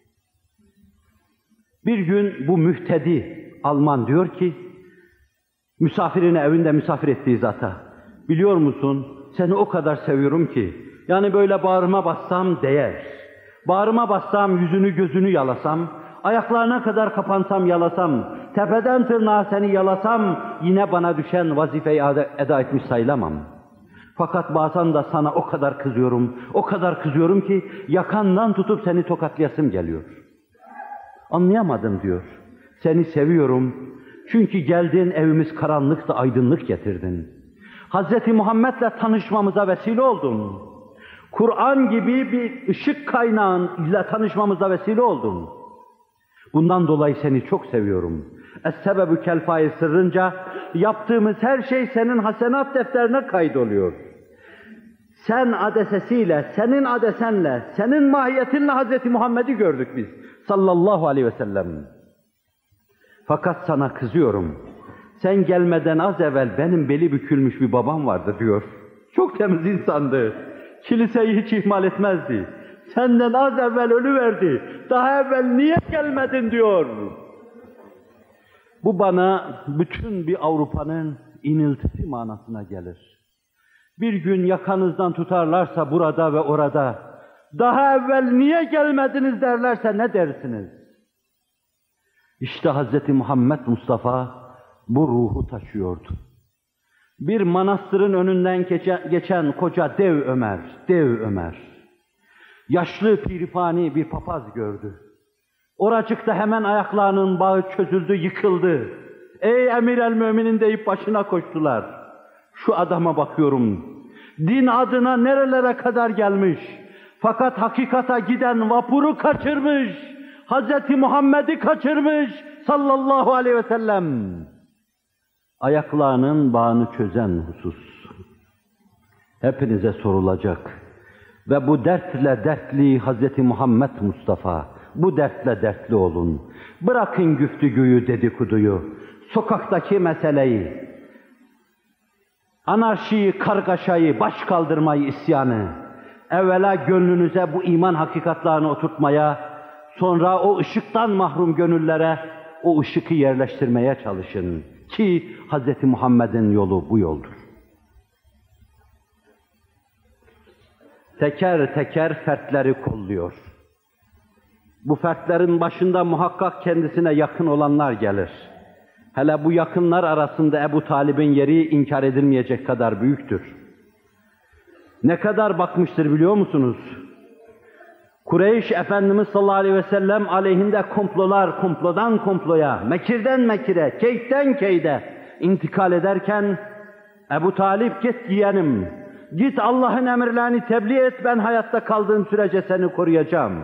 Bir gün bu mühtedi Alman diyor ki, misafirini evinde misafir ettiği zata, biliyor musun seni o kadar seviyorum ki, yani böyle bağrıma bassam değer, bağrıma bassam yüzünü gözünü yalasam, ayaklarına kadar kapansam yalasam, tepeden tırnağa seni yalasam, yine bana düşen vazifeyi eda etmiş sayılamam. Fakat bazen de sana o kadar kızıyorum ki, yakandan tutup seni tokatlayasım geliyor. Anlayamadım diyor. Seni seviyorum, çünkü geldin evimiz karanlıktı, aydınlık getirdin. Hz. Muhammed'le tanışmamıza vesile oldun. Kur'an gibi bir ışık kaynağıyla tanışmamıza vesile oldun. Bundan dolayı seni çok seviyorum. Es-sebebü kel-fâil sırrınca yaptığımız her şey senin hasenat defterine kaydoluyor. Sen adesesiyle, senin adesenle, senin mahiyetinle Hz. Muhammed'i gördük biz sallallahu aleyhi ve sellem. Fakat sana kızıyorum. Sen gelmeden az evvel benim beli bükülmüş bir babam vardı diyor. Çok temiz insandı. Kiliseyi hiç ihmal etmezdi. Senden az evvel ölüverdi. Daha evvel niye gelmedin diyor. Bu bana bütün bir Avrupa'nın iniltisi manasına gelir. Bir gün yakanızdan tutarlarsa burada ve orada, daha evvel niye gelmediniz derlerse ne dersiniz? İşte Hz. Muhammed Mustafa bu ruhu taşıyordu. Bir manastırın önünden geçen koca dev Ömer. Yaşlı piripani bir papaz gördü. Oracıkta hemen ayaklarının bağı çözüldü, yıkıldı. Ey emir el müminin deyip başına koştular. Şu adama bakıyorum. Din adına nerelere kadar gelmiş. Fakat hakikata giden vapuru kaçırmış. Hz. Muhammed'i kaçırmış sallallahu aleyhi ve sellem. Ayaklarının bağını çözen husus. Hepinize sorulacak. Ve bu dertle dertli Hz. Muhammed Mustafa, bu dertle dertli olun. Bırakın güftügüyü, dedikoduyu, sokaktaki meseleyi, anarşiyi, kargaşayı, baş kaldırmayı, isyanı. Evvela gönlünüze bu iman hakikatlarını oturtmaya, sonra o ışıktan mahrum gönüllere o ışıkı yerleştirmeye çalışın. Ki Hz. Muhammed'in yolu bu yoldur. Teker teker fertleri kolluyor. Bu fertlerin başında muhakkak kendisine yakın olanlar gelir. Hele bu yakınlar arasında Ebu Talib'in yeri inkar edilmeyecek kadar büyüktür. Ne kadar bakmıştır biliyor musunuz? Kureyş Efendimiz sallallahu aleyhi ve sellem aleyhinde komplolar komplodan komploya, mekirden mekire, keyden keyde intikal ederken Ebu Talip git yeğenim, git Allah'ın emirlerini tebliğ et, ben hayatta kaldığım sürece seni koruyacağım.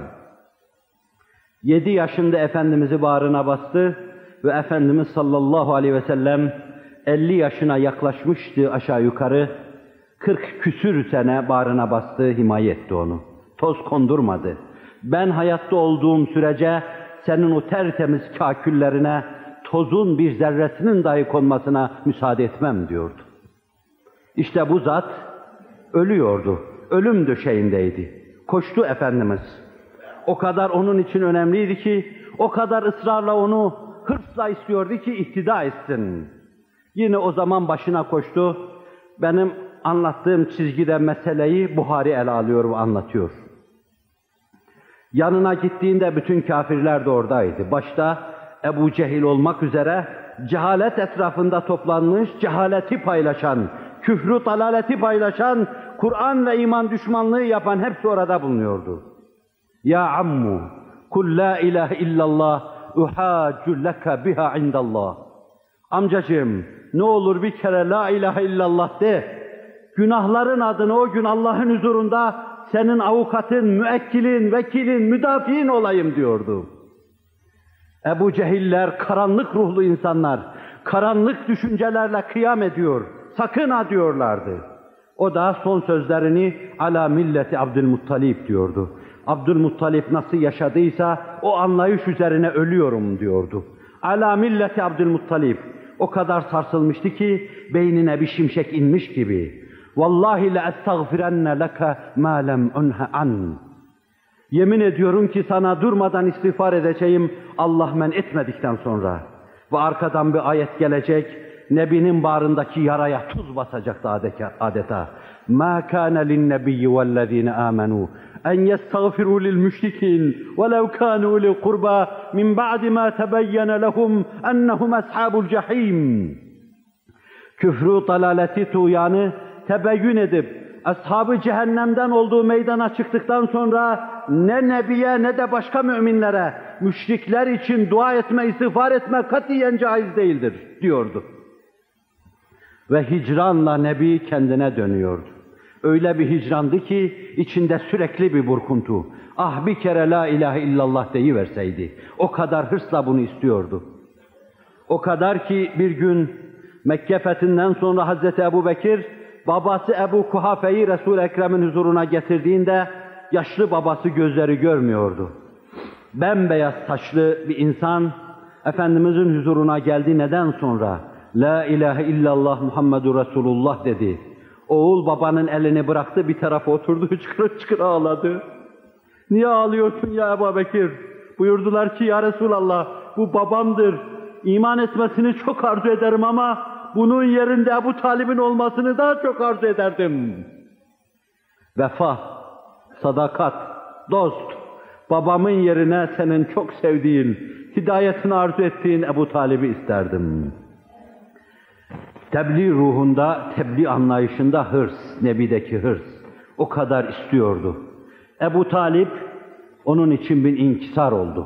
7 yaşında Efendimiz'i bağrına bastı ve Efendimiz sallallahu aleyhi ve sellem 50 yaşına yaklaşmıştı aşağı yukarı, 40 küsür sene bağrına bastı, himaye etti onu. Toz kondurmadı. Ben hayatta olduğum sürece senin o tertemiz kâküllerine tozun bir zerresinin dahi konmasına müsaade etmem diyordu. İşte bu zat ölüyordu. Ölüm döşeğindeydi. Koştu Efendimiz. O kadar onun için önemliydi ki, o kadar ısrarla onu hırsla istiyordu ki ihtida etsin. Yine o zaman başına koştu. Benim anlattığım çizgide meseleyi Buhari ele alıyor ve anlatıyor. Yanına gittiğinde bütün kafirler de oradaydı. Başta Ebu Cehil olmak üzere cehalet etrafında toplanmış, cehaleti paylaşan, küfrü, dalaleti paylaşan, Kur'an ve iman düşmanlığı yapan hepsi orada bulunuyordu. Ya ammu, kul la ilahe illallah, uhaccu leke biha indallah. Amcacığım, ne olur bir kere la ilahe illallah de. Günahların adına o gün Allah'ın huzurunda senin avukatın, müekkilin, vekilin, müdafiin olayım diyordu. Ebu Cehiller, karanlık ruhlu insanlar, karanlık düşüncelerle kıyam ediyor, sakın ha diyorlardı. O da son sözlerini ala milleti Abdülmuttalib diyordu. Abdülmuttalib nasıl yaşadıysa o anlayış üzerine ölüyorum diyordu. Ala milleti Abdülmuttalib. O kadar sarsılmıştı ki beynine bir şimşek inmiş gibi. Vallahi la estağfirenne leke ma lem unha an. Yemin ediyorum ki sana durmadan istiğfar edeceğim Allah men etmedikten sonra. Ve arkadan bir ayet gelecek, Nebi'nin bağrındaki yaraya tuz basacaktı adeta. مَا كَانَ لِلنَّبِيِّ وَالَّذ۪ينَ آمَنُوا اَنْ يَسْتَغْفِرُوا لِلْمُشْرِكِينَ وَلَوْ كَانُوا لِلْقُرْبَى مِنْ بَعْدِ مَا تَبَيَّنَ لَهُمْ اَنَّهُمْ أَصْحَابُ الْجَحِيمِ. Küfrü, dalaleti, tuğyanı tebeyyün edip ashab-ı cehennemden olduğu meydana çıktıktan sonra ne Nebiye ne de başka müminlere müşrikler için dua etme, istiğfar etme katiyen caiz değildir diyordu. Ve hicranla Nebi kendine dönüyordu. Öyle bir hicrandı ki içinde sürekli bir burkuntu. Ah bir kere la ilahe illallah deyiverseydi. O kadar hırsla bunu istiyordu. O kadar ki bir gün Mekke fethinden sonra Hazreti Ebu Bekir babası Ebu Kuhafe'yi Resul-i Ekrem'in huzuruna getirdiğinde yaşlı babası gözleri görmüyordu. Bembeyaz saçlı bir insan Efendimizin huzuruna geldi. Neden sonra? La ilahe illallah Muhammedur Resulullah dedi. Oğul babanın elini bıraktı, bir tarafa oturdu, hıçkıra hıçkıra ağladı. Niye ağlıyorsun ya Ebu Bekir? Buyurdular ki ya Resulallah bu babamdır. İman etmesini çok arzu ederim ama bunun yerinde Ebu Talib'in olmasını daha çok arzu ederdim. Vefa, sadakat, dost, babamın yerine senin çok sevdiğin, hidayetini arzu ettiğin Ebu Talib'i isterdim. Tebliğ ruhunda, tebliğ anlayışında hırs, Nebi'deki hırs. O kadar istiyordu. Ebu Talib onun için bir inkisar oldu.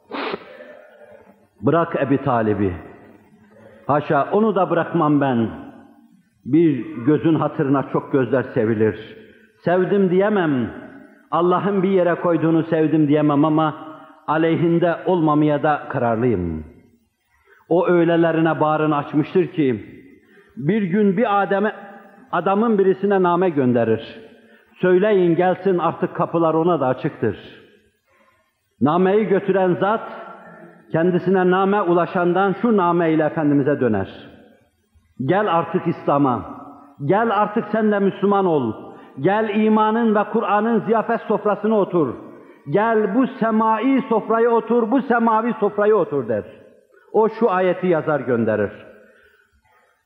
Bırak Ebu Talib'i. Haşa onu da bırakmam ben. Bir gözün hatırına çok gözler sevilir. Sevdim diyemem. Allah'ın bir yere koyduğunu sevdim diyemem ama aleyhinde olmamaya da kararlıyım. O öylelerine bağrını açmıştır ki bir gün bir adamın birisine name gönderir. Söyleyin gelsin artık kapılar ona da açıktır. Nameyi götüren zat kendisine name ulaşandan şu name ile Efendimiz'e döner. Gel artık İslam'a, gel artık sen de Müslüman ol, gel imanın ve Kur'an'ın ziyafet sofrasına otur, gel bu semai sofraya otur, bu semavi sofraya otur der. O şu ayeti yazar gönderir.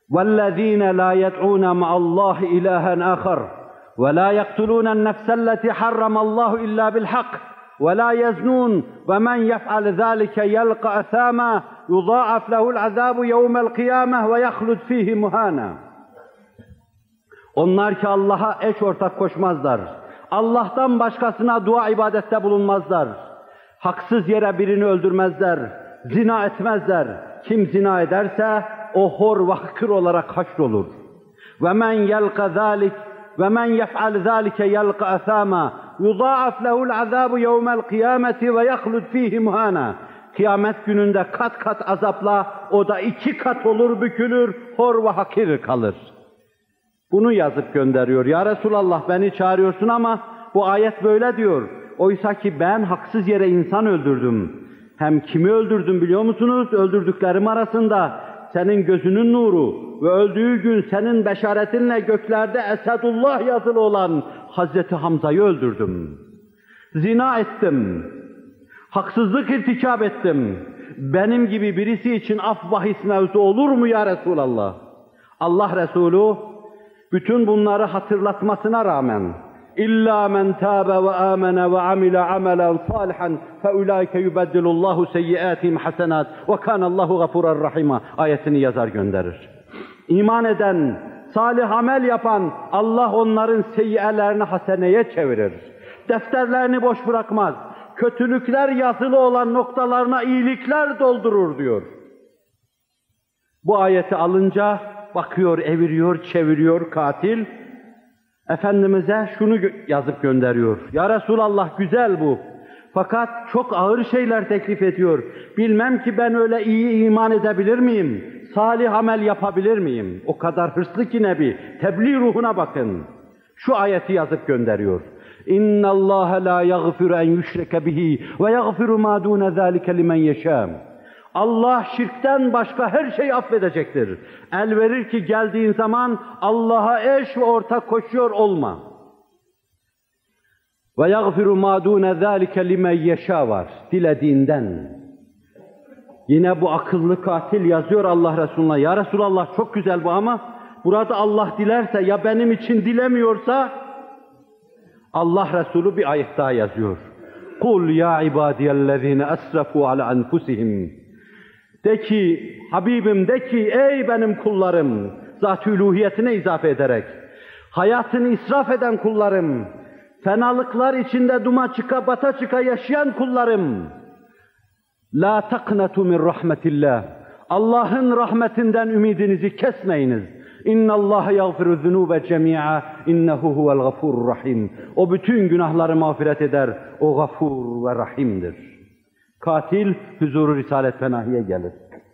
وَالَّذ۪ينَ لَا يَدْعُونَ مَعَ اللّٰهِ إِلَٰهًا آخَرَ وَلَا يَقْتُلُونَ النَّفْسَ الَّتِي حَرَّمَ اللّٰهُ إِلَّا بِالْحَقِّ وَلَا يَزْنُونَ وَمَنْ يَفْعَلْ ذَٰلِكَ يَلْقَ أَثَامًا يُضَاعَفْ لَهُ الْعَذَابُ يَوْمَ الْقِيَامَةِ وَيَخْلُدْ ف۪يهِ مُهَانًا. Onlar ki Allah'a eş ortak koşmazlar. Allah'tan başkasına dua ibadette bulunmazlar. Haksız yere birini öldürmezler. Zina etmezler. Kim zina ederse o hor ve hakir olarak haşrolur. وَمَنْ يَلْقَ ذَٰلِكَ وَمَنْ يَفْعَلْ ذَٰلِكَ يَلْقَ أَثَامًا يُضَاعَفْ لَهُ الْعَذَابُ يَوْمَ الْقِيَامَةِ وَيَخْلُدْ ف۪يهِ مُهَانًا. Kıyamet gününde kat kat azapla o da 2 kat olur, bükülür, hor ve hakir kalır. Bunu yazıp gönderiyor. Ya Resulallah, beni çağırıyorsun ama bu ayet böyle diyor. Oysa ki ben haksız yere insan öldürdüm. Hem kimi öldürdüm biliyor musunuz? Öldürdüklerim arasında senin gözünün nuru ve öldüğü gün senin beşaretinle göklerde Esedullah yazılı olan Hazreti Hamza'yı öldürdüm. Zina ettim. Haksızlık irtikap ettim. Benim gibi birisi için af bahis mevzu olur mu ya Resulallah? Allah Resulü bütün bunları hatırlatmasına rağmen İlla men tâbe ve âmene ve amile amelen salihan feulaike yubeddilullahu seyyiatihim hasenat ve kânallahu gafûran rahîmâ ayetini yazar gönderir. İman eden, salih amel yapan Allah onların seyyiyelerini haseneye çevirir. Defterlerini boş bırakmaz. Kötülükler yazılı olan noktalarına iyilikler doldurur diyor. Bu ayeti alınca bakıyor, eviriyor, çeviriyor katil. Efendimiz'e şunu yazıp gönderiyor. Ya Resulallah, güzel bu. Fakat çok ağır şeyler teklif ediyor. Bilmem ki ben öyle iyi iman edebilir miyim? Salih amel yapabilir miyim? O kadar hırslı ki Nebi. Tebliğ ruhuna bakın. Şu ayeti yazıp gönderiyor. İnna Allah la yaghfiru en yushraka bihi ve yaghfiru ma dun zalika limen yasha. Allah şirkten başka her şeyi affedecektir. El verir ki geldiğin zaman Allah'a eş ve ortak koşuyor olma. Ve yaghfiru ma dun zalika limen yasha var. Dilediğinden. Yine bu akıllı katil yazıyor Allah Resulü'ne. Ya Resulallah, çok güzel bu ama burada Allah dilerse, ya benim için dilemiyorsa, Allah Resulü bir ayet daha yazıyor. Kul ya ibadiyellezine esrafu ala enfusihim. De ki, Habibim de ki, ey benim kullarım, zat-ı uluhiyetine izafe ederek, hayatını israf eden kullarım, fenalıklar içinde duma çıka bata çıka yaşayan kullarım, la taqnatu min rahmetillah. Allah'ın rahmetinden ümidinizi kesmeyiniz. İnna Allah yagfiru zunuba cemi'a innehu huvel gafurur rahim. O bütün günahları mağfiret eder. O gafur ve rahimdir. Katil huzuru Risalet Fenahi'ye gelir.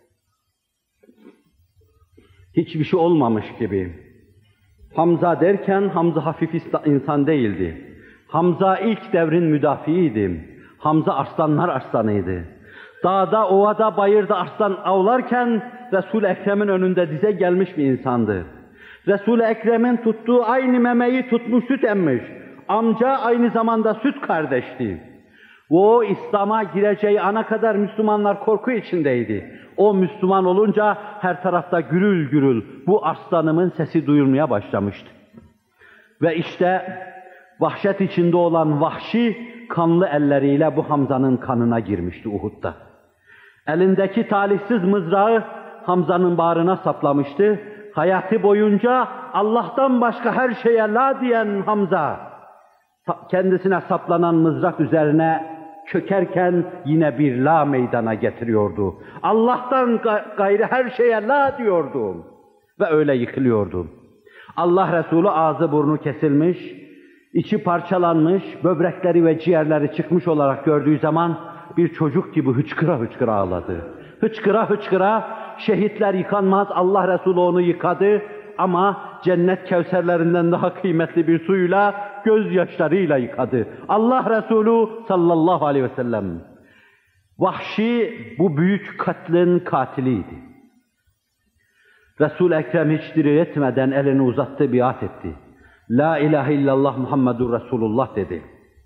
Hiçbir şey olmamış gibi. Hamza derken Hamza hafif insan değildi. Hamza ilk devrin müdafiiydi. Hamza arslanlar arslanıydı. Dağda, ovada, bayırda arslan avlarken Resul-i Ekrem'in önünde dize gelmiş bir insandı. Resul-i Ekrem'in tuttuğu aynı memeyi tutmuş, süt emmiş. Amca aynı zamanda süt kardeşti. O İslam'a gireceği ana kadar Müslümanlar korku içindeydi. O Müslüman olunca her tarafta gürül gürül bu arslanımın sesi duyulmaya başlamıştı. Ve işte vahşet içinde olan Vahşi kanlı elleriyle bu Hamza'nın kanına girmişti Uhud'da. Elindeki talihsiz mızrağı Hamza'nın bağrına saplamıştı. Hayatı boyunca Allah'tan başka her şeye la diyen Hamza, kendisine saplanan mızrak üzerine çökerken yine bir la meydana getiriyordu. Allah'tan gayrı her şeye la diyordu ve öyle yıkılıyordu. Allah Resulü ağzı burnu kesilmiş, içi parçalanmış, böbrekleri ve ciğerleri çıkmış olarak gördüğü zaman bir çocuk gibi hıçkıra hıçkıra ağladı. Hıçkıra hıçkıra, şehitler yıkanmaz, Allah Resulü onu yıkadı ama cennet kevserlerinden daha kıymetli bir suyla, gözyaşlarıyla yıkadı. Allah Resulü sallallahu aleyhi ve sellem. Vahşi bu büyük katlin katiliydi. Resul-i Ekrem hiç diri etmeden elini uzattı, biat etti. La ilahe illallah Muhammedur Resulullah dedi.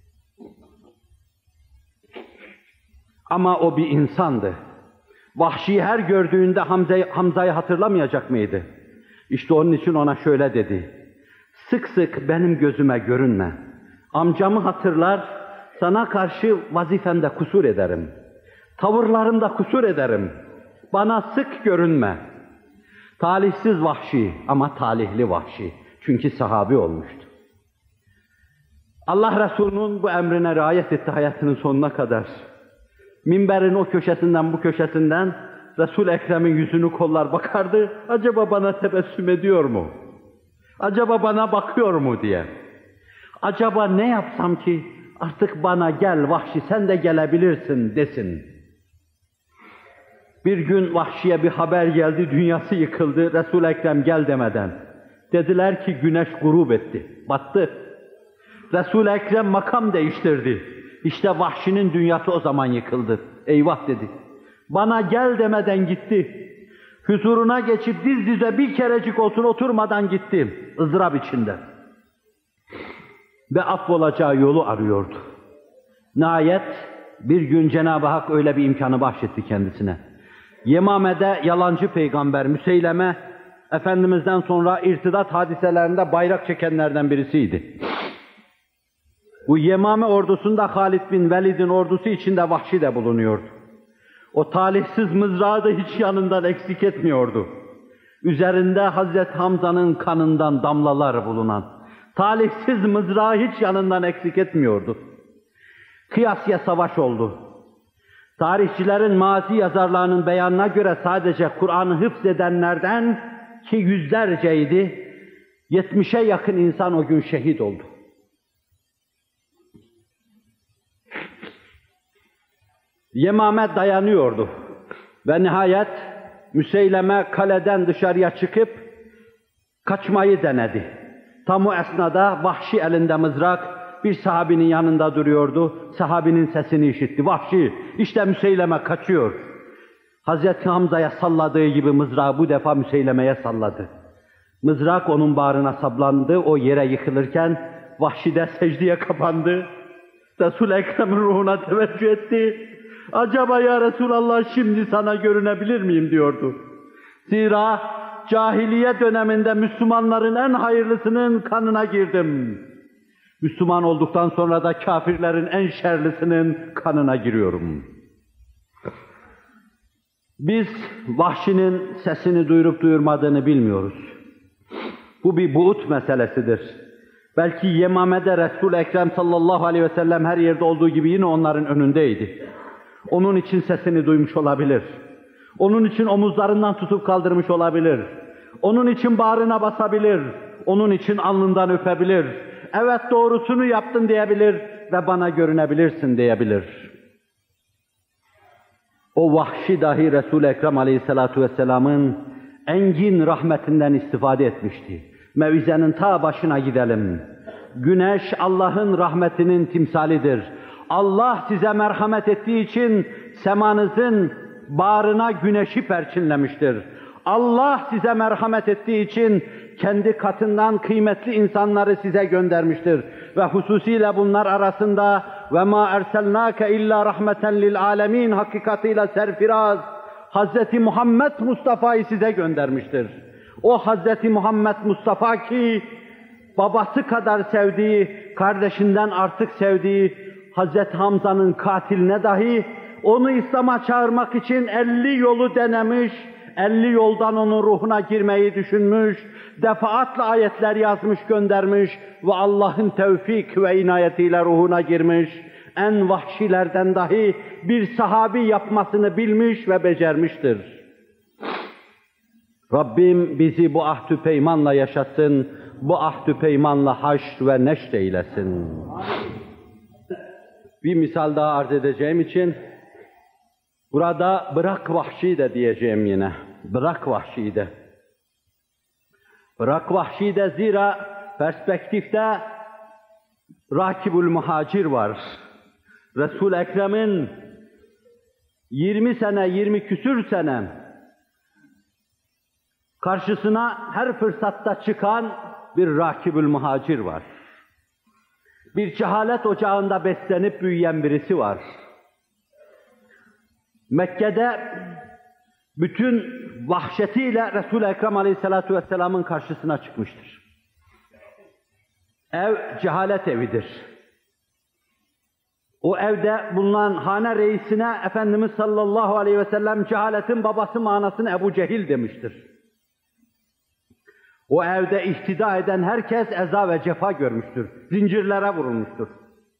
Ama o bir insandı. Vahşi her gördüğünde Hamza'yı hatırlamayacak mıydı? İşte onun için ona şöyle dedi: sık sık benim gözüme görünme. Amcamı hatırlar, sana karşı vazifemde kusur ederim. Tavırlarımda kusur ederim. Bana sık görünme. Talihsiz Vahşi ama talihli Vahşi. Çünkü sahabi olmuştu. Allah Resulü'nün bu emrine riayet etti hayatının sonuna kadar. Minberin o köşesinden bu köşesinden Resul-i Ekrem'in yüzünü kollar bakardı. Acaba bana tebessüm ediyor mu? Acaba bana bakıyor mu diye. Acaba ne yapsam ki artık bana gel Vahşi sen de gelebilirsin desin. Bir gün Vahşi'ye bir haber geldi, dünyası yıkıldı. Resul-i Ekrem gel demeden. Dediler ki güneş gurub etti, battı. Resul-i Ekrem makam değiştirdi. İşte Vahşi'nin dünyası o zaman yıkıldı. Eyvah dedi. Bana gel demeden gitti. Huzuruna geçip diz dize bir kerecik oturmadan gitti. ızdırap içinde. Ve affolacağı yolu arıyordu. Nihayet bir gün Cenab-ı Hak öyle bir imkanı bahşetti kendisine. Yemame'de yalancı peygamber Müseyleme, Efendimiz'den sonra irtidat hadiselerinde bayrak çekenlerden birisiydi. Bu Yemame ordusunda Halid bin Velid'in ordusu içinde Vahşi de bulunuyordu. O talihsiz mızrağı da hiç yanından eksik etmiyordu. Üzerinde Hazreti Hamza'nın kanından damlalar bulunan talihsiz mızrağı hiç yanından eksik etmiyordu. Kıyasya savaş oldu. Tarihçilerin, mazi yazarlarının beyanına göre sadece Kur'an'ı hıfzedenlerden ki yüzlerceydi, 70'e yakın insan o gün şehit oldu. Yemame dayanıyordu ve nihayet Müseyleme kaleden dışarıya çıkıp kaçmayı denedi. Tam o esnada Vahşi elinde mızrak bir sahabinin yanında duruyordu. Sahabinin sesini işitti. Vahşi, işte Müseyleme kaçıyor. Hazreti Hamza'ya salladığı gibi mızrağı bu defa Müseyleme'ye salladı. Mızrak onun bağrına saplandı. O yere yıkılırken Vahşi de secdeye kapandı. Resul-i Ekrem'in ruhuna teveccüh etti. Acaba ya Resulallah şimdi sana görünebilir miyim diyordu. Zira cahiliye döneminde Müslümanların en hayırlısının kanına girdim. Müslüman olduktan sonra da kafirlerin en şerlisinin kanına giriyorum. Biz Vahşi'nin sesini duyurup duyurmadığını bilmiyoruz. Bu bir buğut meselesidir. Belki Yemame'de Resul-i Ekrem sallallahu aleyhi ve sellem her yerde olduğu gibi yine onların önündeydi. Onun için sesini duymuş olabilir. Onun için omuzlarından tutup kaldırmış olabilir. Onun için bağrına basabilir. Onun için alnından öpebilir. Evet doğrusunu yaptın diyebilir ve bana görünebilirsin diyebilir. O Vahşi dahi Resul-i Ekrem aleyhissalatu vesselamın engin rahmetinden istifade etmişti. Mevizenin ta başına gidelim. Güneş Allah'ın rahmetinin timsalidir. Allah size merhamet ettiği için semanızın bağrına güneşi perçinlemiştir. Allah size merhamet ettiği için kendi katından kıymetli insanları size göndermiştir. Ve hususiyle bunlar arasında وَمَا اَرْسَلْنَاكَ اِلَّا رَحْمَةً لِلْعَالَمِينَ hakikatıyla serfiraz Hz. Muhammed Mustafa'yı size göndermiştir. O Hz. Muhammed Mustafa ki babası kadar sevdiği, kardeşinden artık sevdiği Hz. Hamza'nın katiline dahi onu İslam'a çağırmak için 50 yolu denemiş, 50 yoldan onun ruhuna girmeyi düşünmüş, defaatla ayetler yazmış göndermiş ve Allah'ın tevfik ve inayetiyle ruhuna girmiş, en vahşilerden dahi bir sahabi yapmasını bilmiş ve becermiştir. Rabbim bizi bu ahdü peymanla yaşatsın, bu ahdü peymanla haşr ve neşr eylesin. Bir misal daha arz edeceğim için, burada bırak Vahşi de diyeceğim yine. Bırak Vahşi de. Bırak Vahşi de zira perspektifte Rakibul Muhacir var. Resul-i Ekrem'in 20 sene, 20 küsür sene karşısına her fırsatta çıkan bir Rakibul Muhacir var. Bir cehalet ocağında beslenip büyüyen birisi var. Mekke'de bütün vahşetiyle Resul-i Ekrem Aleyhisselatü Vesselam'ın karşısına çıkmıştır. Ev cehalet evidir. O evde bulunan hane reisine Efendimiz sallallahu aleyhi ve sellem cehaletin babası manasını Ebu Cehil demiştir. O evde ihtida eden herkes eza ve cefa görmüştür. Zincirlere vurulmuştur.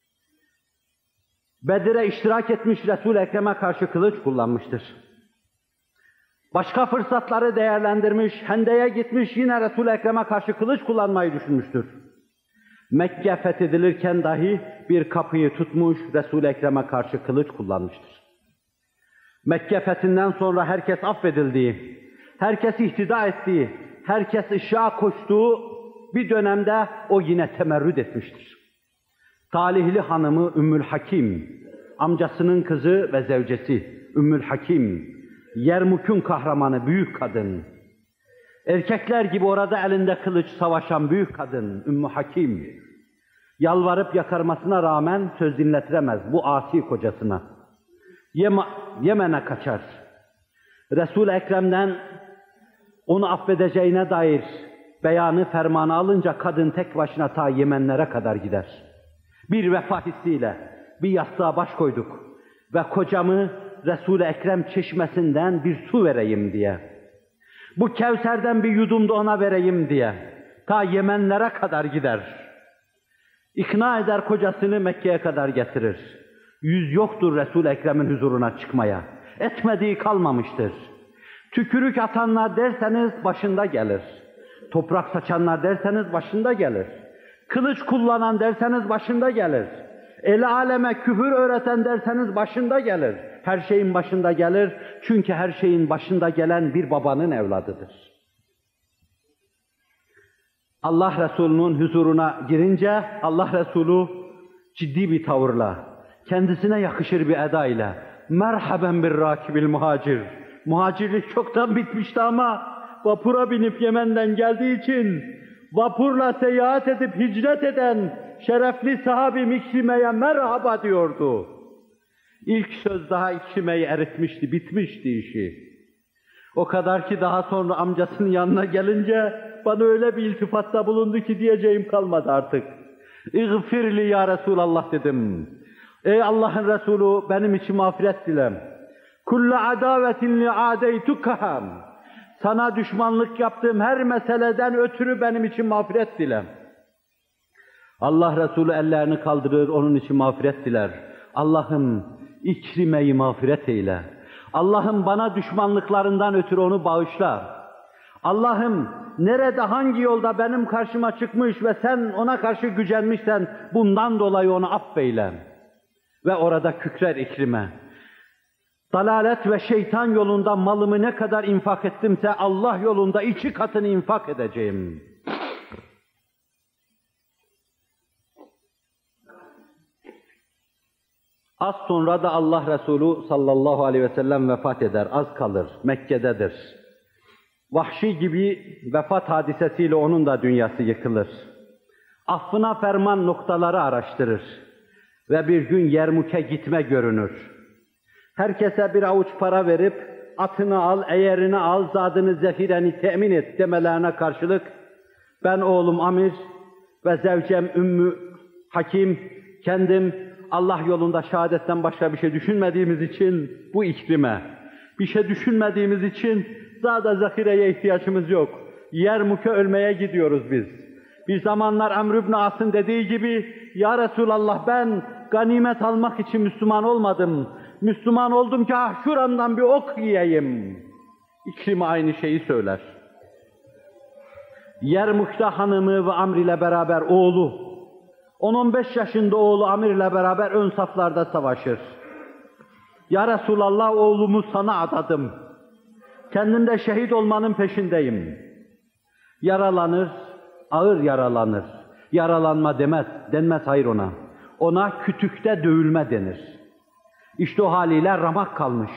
Bedir'e iştirak etmiş, Resul-i Ekrem'e karşı kılıç kullanmıştır. Başka fırsatları değerlendirmiş, Hende'ye gitmiş, yine Resul-i Ekrem'e karşı kılıç kullanmayı düşünmüştür. Mekke fethedilirken dahi bir kapıyı tutmuş, Resul-i Ekrem'e karşı kılıç kullanmıştır. Mekke fethinden sonra herkes affedildiği, herkes ihtida ettiği, herkes ışığa koştuğu bir dönemde o yine temerrüt etmiştir. Talihli hanımı Ümmül Hakim, amcasının kızı ve zevcesi Ümmül Hakim, Yermuk'un kahramanı, büyük kadın. Erkekler gibi orada elinde kılıç savaşan büyük kadın Ümmü Hakim. Yalvarıp yakarmasına rağmen söz dinletiremez bu asi kocasına. Yemen'e kaçar. Resul-i Ekrem'den onu affedeceğine dair beyanı, fermanı alınca kadın tek başına ta Yemenlere kadar gider. Bir vefa hissiyle bir yastığa baş koyduk ve kocamı Resul-i Ekrem çeşmesinden bir su vereyim diye, bu Kevser'den bir yudum da ona vereyim diye ta Yemenlere kadar gider. İkna eder kocasını, Mekke'ye kadar getirir. Yüz yoktur Resul-i Ekrem'in huzuruna çıkmaya. Etmediği kalmamıştır. Tükürük atanlar derseniz başında gelir. Toprak saçanlar derseniz başında gelir. Kılıç kullanan derseniz başında gelir. El aleme küfür öğreten derseniz başında gelir. Her şeyin başında gelir. Çünkü her şeyin başında gelen bir babanın evladıdır. Allah Resulü'nün huzuruna girince Allah Resulü ciddi bir tavırla, kendisine yakışır bir eda ile merhaben bir rakibil muhacir. Muhacirlik çoktan bitmişti ama vapura binip Yemen'den geldiği için vapurla seyahat edip hicret eden şerefli sahabi İkrime'ye merhaba diyordu. İlk söz daha İkrime'yi eritmişti, bitmişti işi. O kadar ki daha sonra amcasının yanına gelince bana öyle bir iltifatta bulundu ki diyeceğim kalmadı artık. İğfirli ya Resulallah dedim. Ey Allah'ın Resulü, benim için mağfiret dilem. Kullu adavetin li adeytukaham. Sana düşmanlık yaptığım her meseleden ötürü benim için mağfiret dilem. Allah Resulü ellerini kaldırır, onun için mağfiret diler. Allah'ım İkrime'yi mağfiret eyle. Allah'ım bana düşmanlıklarından ötürü onu bağışla. Allah'ım nerede, hangi yolda benim karşıma çıkmış ve sen ona karşı gücenmişsen bundan dolayı onu affeyle. Ve orada kükrer İkrime. Dalalet ve şeytan yolunda malımı ne kadar infak ettimse Allah yolunda 2 katını infak edeceğim. Az sonra da Allah Resulü sallallahu aleyhi ve sellem vefat eder, az kalır, Mekke'dedir. Vahşi gibi vefat hadisesiyle onun da dünyası yıkılır. Affına ferman noktaları araştırır ve bir gün Yermuk'e gitme görünür. Herkese bir avuç para verip atını al, eğerini al, zadını zefireni temin et demelerine karşılık ben oğlum Amir ve zevcem Ümmü Hakim, kendim Allah yolunda şehadetten başka bir şey düşünmediğimiz için bu İkrime, bir şey düşünmediğimiz için zada zahireye ihtiyacımız yok. Yermuk'e ölmeye gidiyoruz biz. Bir zamanlar Amr ibn As'ın dediği gibi ya Resulallah ben ganimet almak için Müslüman olmadım. Müslüman oldum ki şuramdan bir ok yiyeyim. İkrime aynı şeyi söyler. Yermuk'ta hanımı ve Amr ile beraber oğlu, 10-15 yaşında oğlu Amr ile beraber ön saflarda savaşır. Ya Resulallah oğlumu sana adadım. Kendim de şehit olmanın peşindeyim. Yaralanır, ağır yaralanır. Yaralanma denmez hayır ona. Ona kütükte dövülme denir. İşte o haliyle ramak kalmış.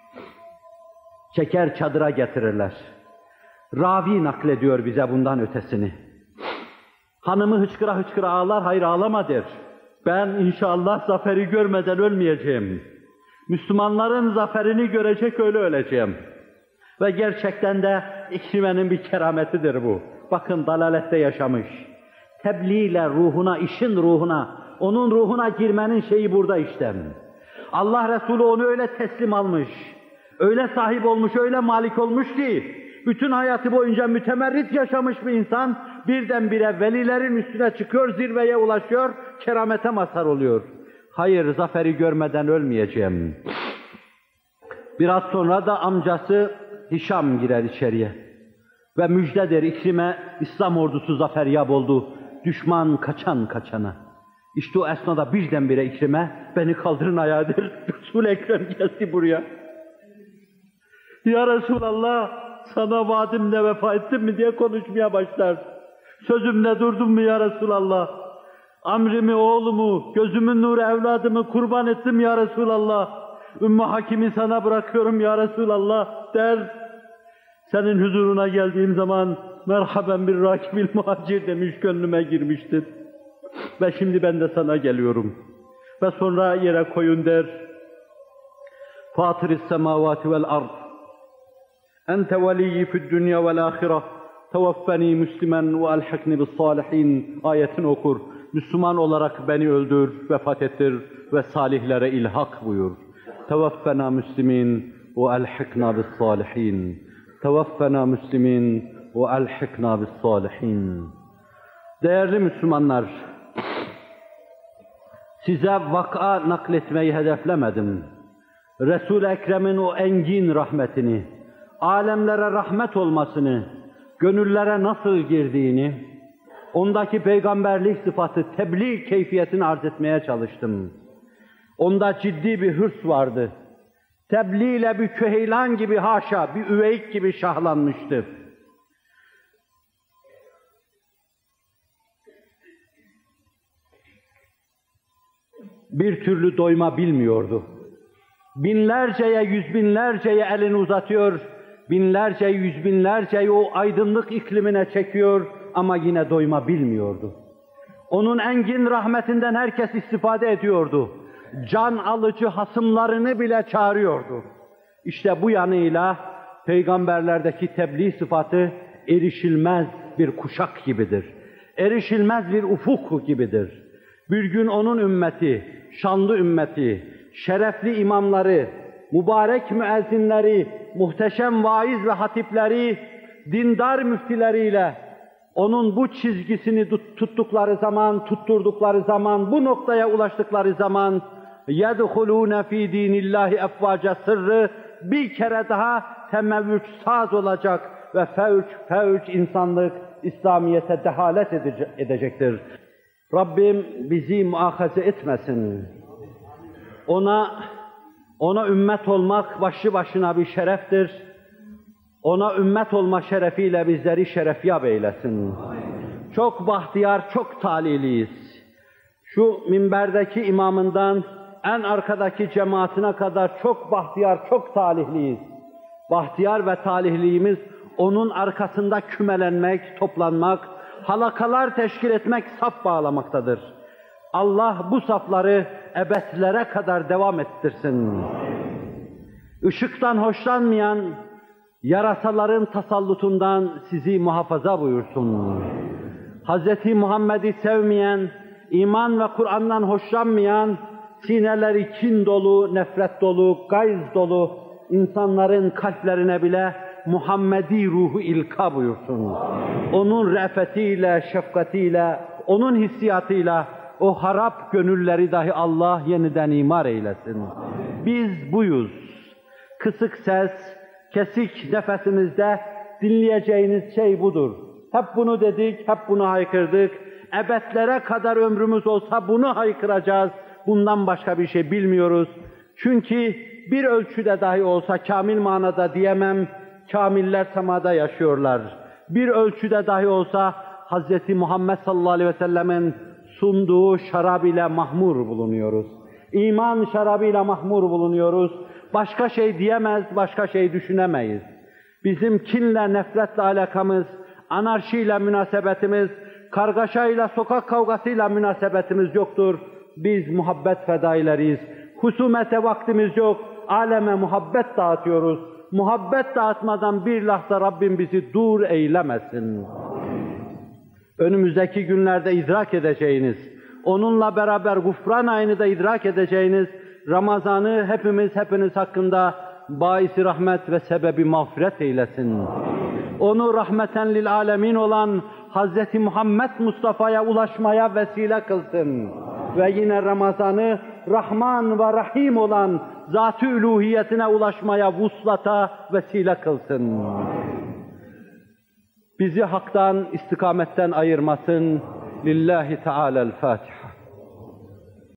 Çeker çadıra getirirler. Ravi naklediyor bize bundan ötesini. Hanımı hıçkıra hıçkıra ağlar, hayır ağlama der. Ben inşallah zaferi görmeden ölmeyeceğim. Müslümanların zaferini görecek öyle öleceğim. Ve gerçekten de İkrime'nin bir kerametidir bu. Bakın dalalette yaşamış. Tebliğle ruhuna, işin ruhuna, onun ruhuna girmenin şeyi burada işte. Allah Resulü onu öyle teslim almış, öyle sahip olmuş, öyle malik olmuş ki, bütün hayatı boyunca mütemerrit yaşamış bir insan, birdenbire velilerin üstüne çıkıyor, zirveye ulaşıyor, keramete mazhar oluyor. Hayır, zaferi görmeden ölmeyeceğim. Biraz sonra da amcası Hişam girer içeriye. Ve müjdedir İkrime, İslam ordusu zaferyab oldu. Düşman kaçan kaçana. İşte o esnada birdenbire İkrime, beni kaldırın ayağa der. Resul-i Ekrem geldi buraya. Ya Resulallah, sana vaadimle vefa ettim mi diye konuşmaya başlar. Sözümle durdum mu ya Resulallah? Amrimi, oğlumu, gözümün nuru evladımı kurban ettim ya Resulallah. Ümmü Hakim'i sana bırakıyorum ya Resulallah der. Senin huzuruna geldiğim zaman merhaben bir rakibil muhacir demiş, gönlüme girmiştir. Ve şimdi ben de sana geliyorum. Ve sonra yere koyun der. Fatır-ı semavati vel ard. Ente veliyyi fid dünya vel ahire. Tevaffeni müslimen ve elhikni bis salihin ayetini okur. Müslüman olarak beni öldür, vefat ettir ve salihlere ilhak buyur. Tevaffena müslimin ve elhikna bis salihin. Tevaffena müslimin ve elhikna bis salihin. Değerli Müslümanlar, size vaka nakletmeyi hedeflemedim. Resul-i Ekrem'in o engin rahmetini, alemlere rahmet olmasını, gönüllere nasıl girdiğini, ondaki peygamberlik sıfatı, tebliğ keyfiyetini arz etmeye çalıştım. Onda ciddi bir hırs vardı. Tebliğle bir küheylan gibi haşa, bir üveyik gibi şahlanmıştı. Bir türlü doyma bilmiyordu. Binlerceye, yüz binlerceye elini uzatıyor, binlerce, yüz binlerceyi o aydınlık iklimine çekiyor ama yine doyma bilmiyordu. Onun engin rahmetinden herkes istifade ediyordu. Can alıcı hasımlarını bile çağırıyordu. İşte bu yanıyla peygamberlerdeki tebliğ sıfatı erişilmez bir kuşak gibidir. Erişilmez bir ufuk gibidir. Bir gün onun ümmeti, şanlı ümmeti, şerefli imamları, mübarek müezzinleri, muhteşem vaiz ve hatipleri, dindar müftileriyle onun bu çizgisini tuttukları zaman, tutturdukları zaman, bu noktaya ulaştıkları zaman يَدْخُلُونَ ف۪ي د۪ينِ اللّٰهِ اَفْوَاجَ sırrı bir kere daha temevvüç saz olacak ve fevç insanlık İslamiyet'e dehalet edecektir. Rabbim bizi muahaze etmesin. Ona ümmet olmak başlı başına bir şereftir. Ona ümmet olma şerefiyle bizleri şerefyab eylesin. Çok bahtiyar, çok talihliyiz. Şu minberdeki imamından en arkadaki cemaatine kadar çok bahtiyar, çok talihliyiz. Bahtiyar ve talihliğimiz onun arkasında kümelenmek, toplanmak, halakalar teşkil etmek, saf bağlamaktadır. Allah bu safları ebedlere kadar devam ettirsin. Işıktan hoşlanmayan yarasaların tasallutundan sizi muhafaza buyursun. Hz. Muhammed'i sevmeyen, iman ve Kur'an'dan hoşlanmayan, sineleri kin dolu, nefret dolu, gayz dolu insanların kalplerine bile Muhammedi ruhu ilka buyursun. Onun re'fetiyle, şefkatiyle, onun hissiyatıyla o harap gönülleri dahi Allah yeniden imar eylesin. Biz buyuz. Kısık ses, kesik nefesimizde dinleyeceğiniz şey budur. Hep bunu dedik, hep bunu haykırdık. Ebedlere kadar ömrümüz olsa bunu haykıracağız. Bundan başka bir şey bilmiyoruz. Çünkü bir ölçüde dahi olsa kamil manada diyemem, kamiller semada yaşıyorlar. Bir ölçüde dahi olsa Hz. Muhammed sallallahu aleyhi ve sellemin sunduğu şarab ile mahmur bulunuyoruz. İman şarabıyla mahmur bulunuyoruz. Başka şey diyemez, başka şey düşünemeyiz. Bizim kinle, nefretle alakamız, anarşiyle münasebetimiz, kargaşayla, sokak kavgasıyla münasebetimiz yoktur. Biz muhabbet fedaileriyiz. Husumete vaktimiz yok. Aleme muhabbet dağıtıyoruz. muhabbet dağıtmadan bir lahza Rabbim bizi dur eylemesin. Önümüzdeki günlerde idrak edeceğiniz, onunla beraber gufran ayını da idrak edeceğiniz Ramazan'ı hepiniz hakkında baisi rahmet ve sebebi mağfiret eylesin. Onu rahmeten lil alemin olan Hz. Muhammed Mustafa'ya ulaşmaya vesile kılsın. Ve yine Ramazan'ı Rahman ve Rahim olan Zat-ı Üluhiyetine ulaşmaya vuslata vesile kılsın. Bizi haktan, istikametten ayırmasın. Lillahi Teala'l-Fatiha.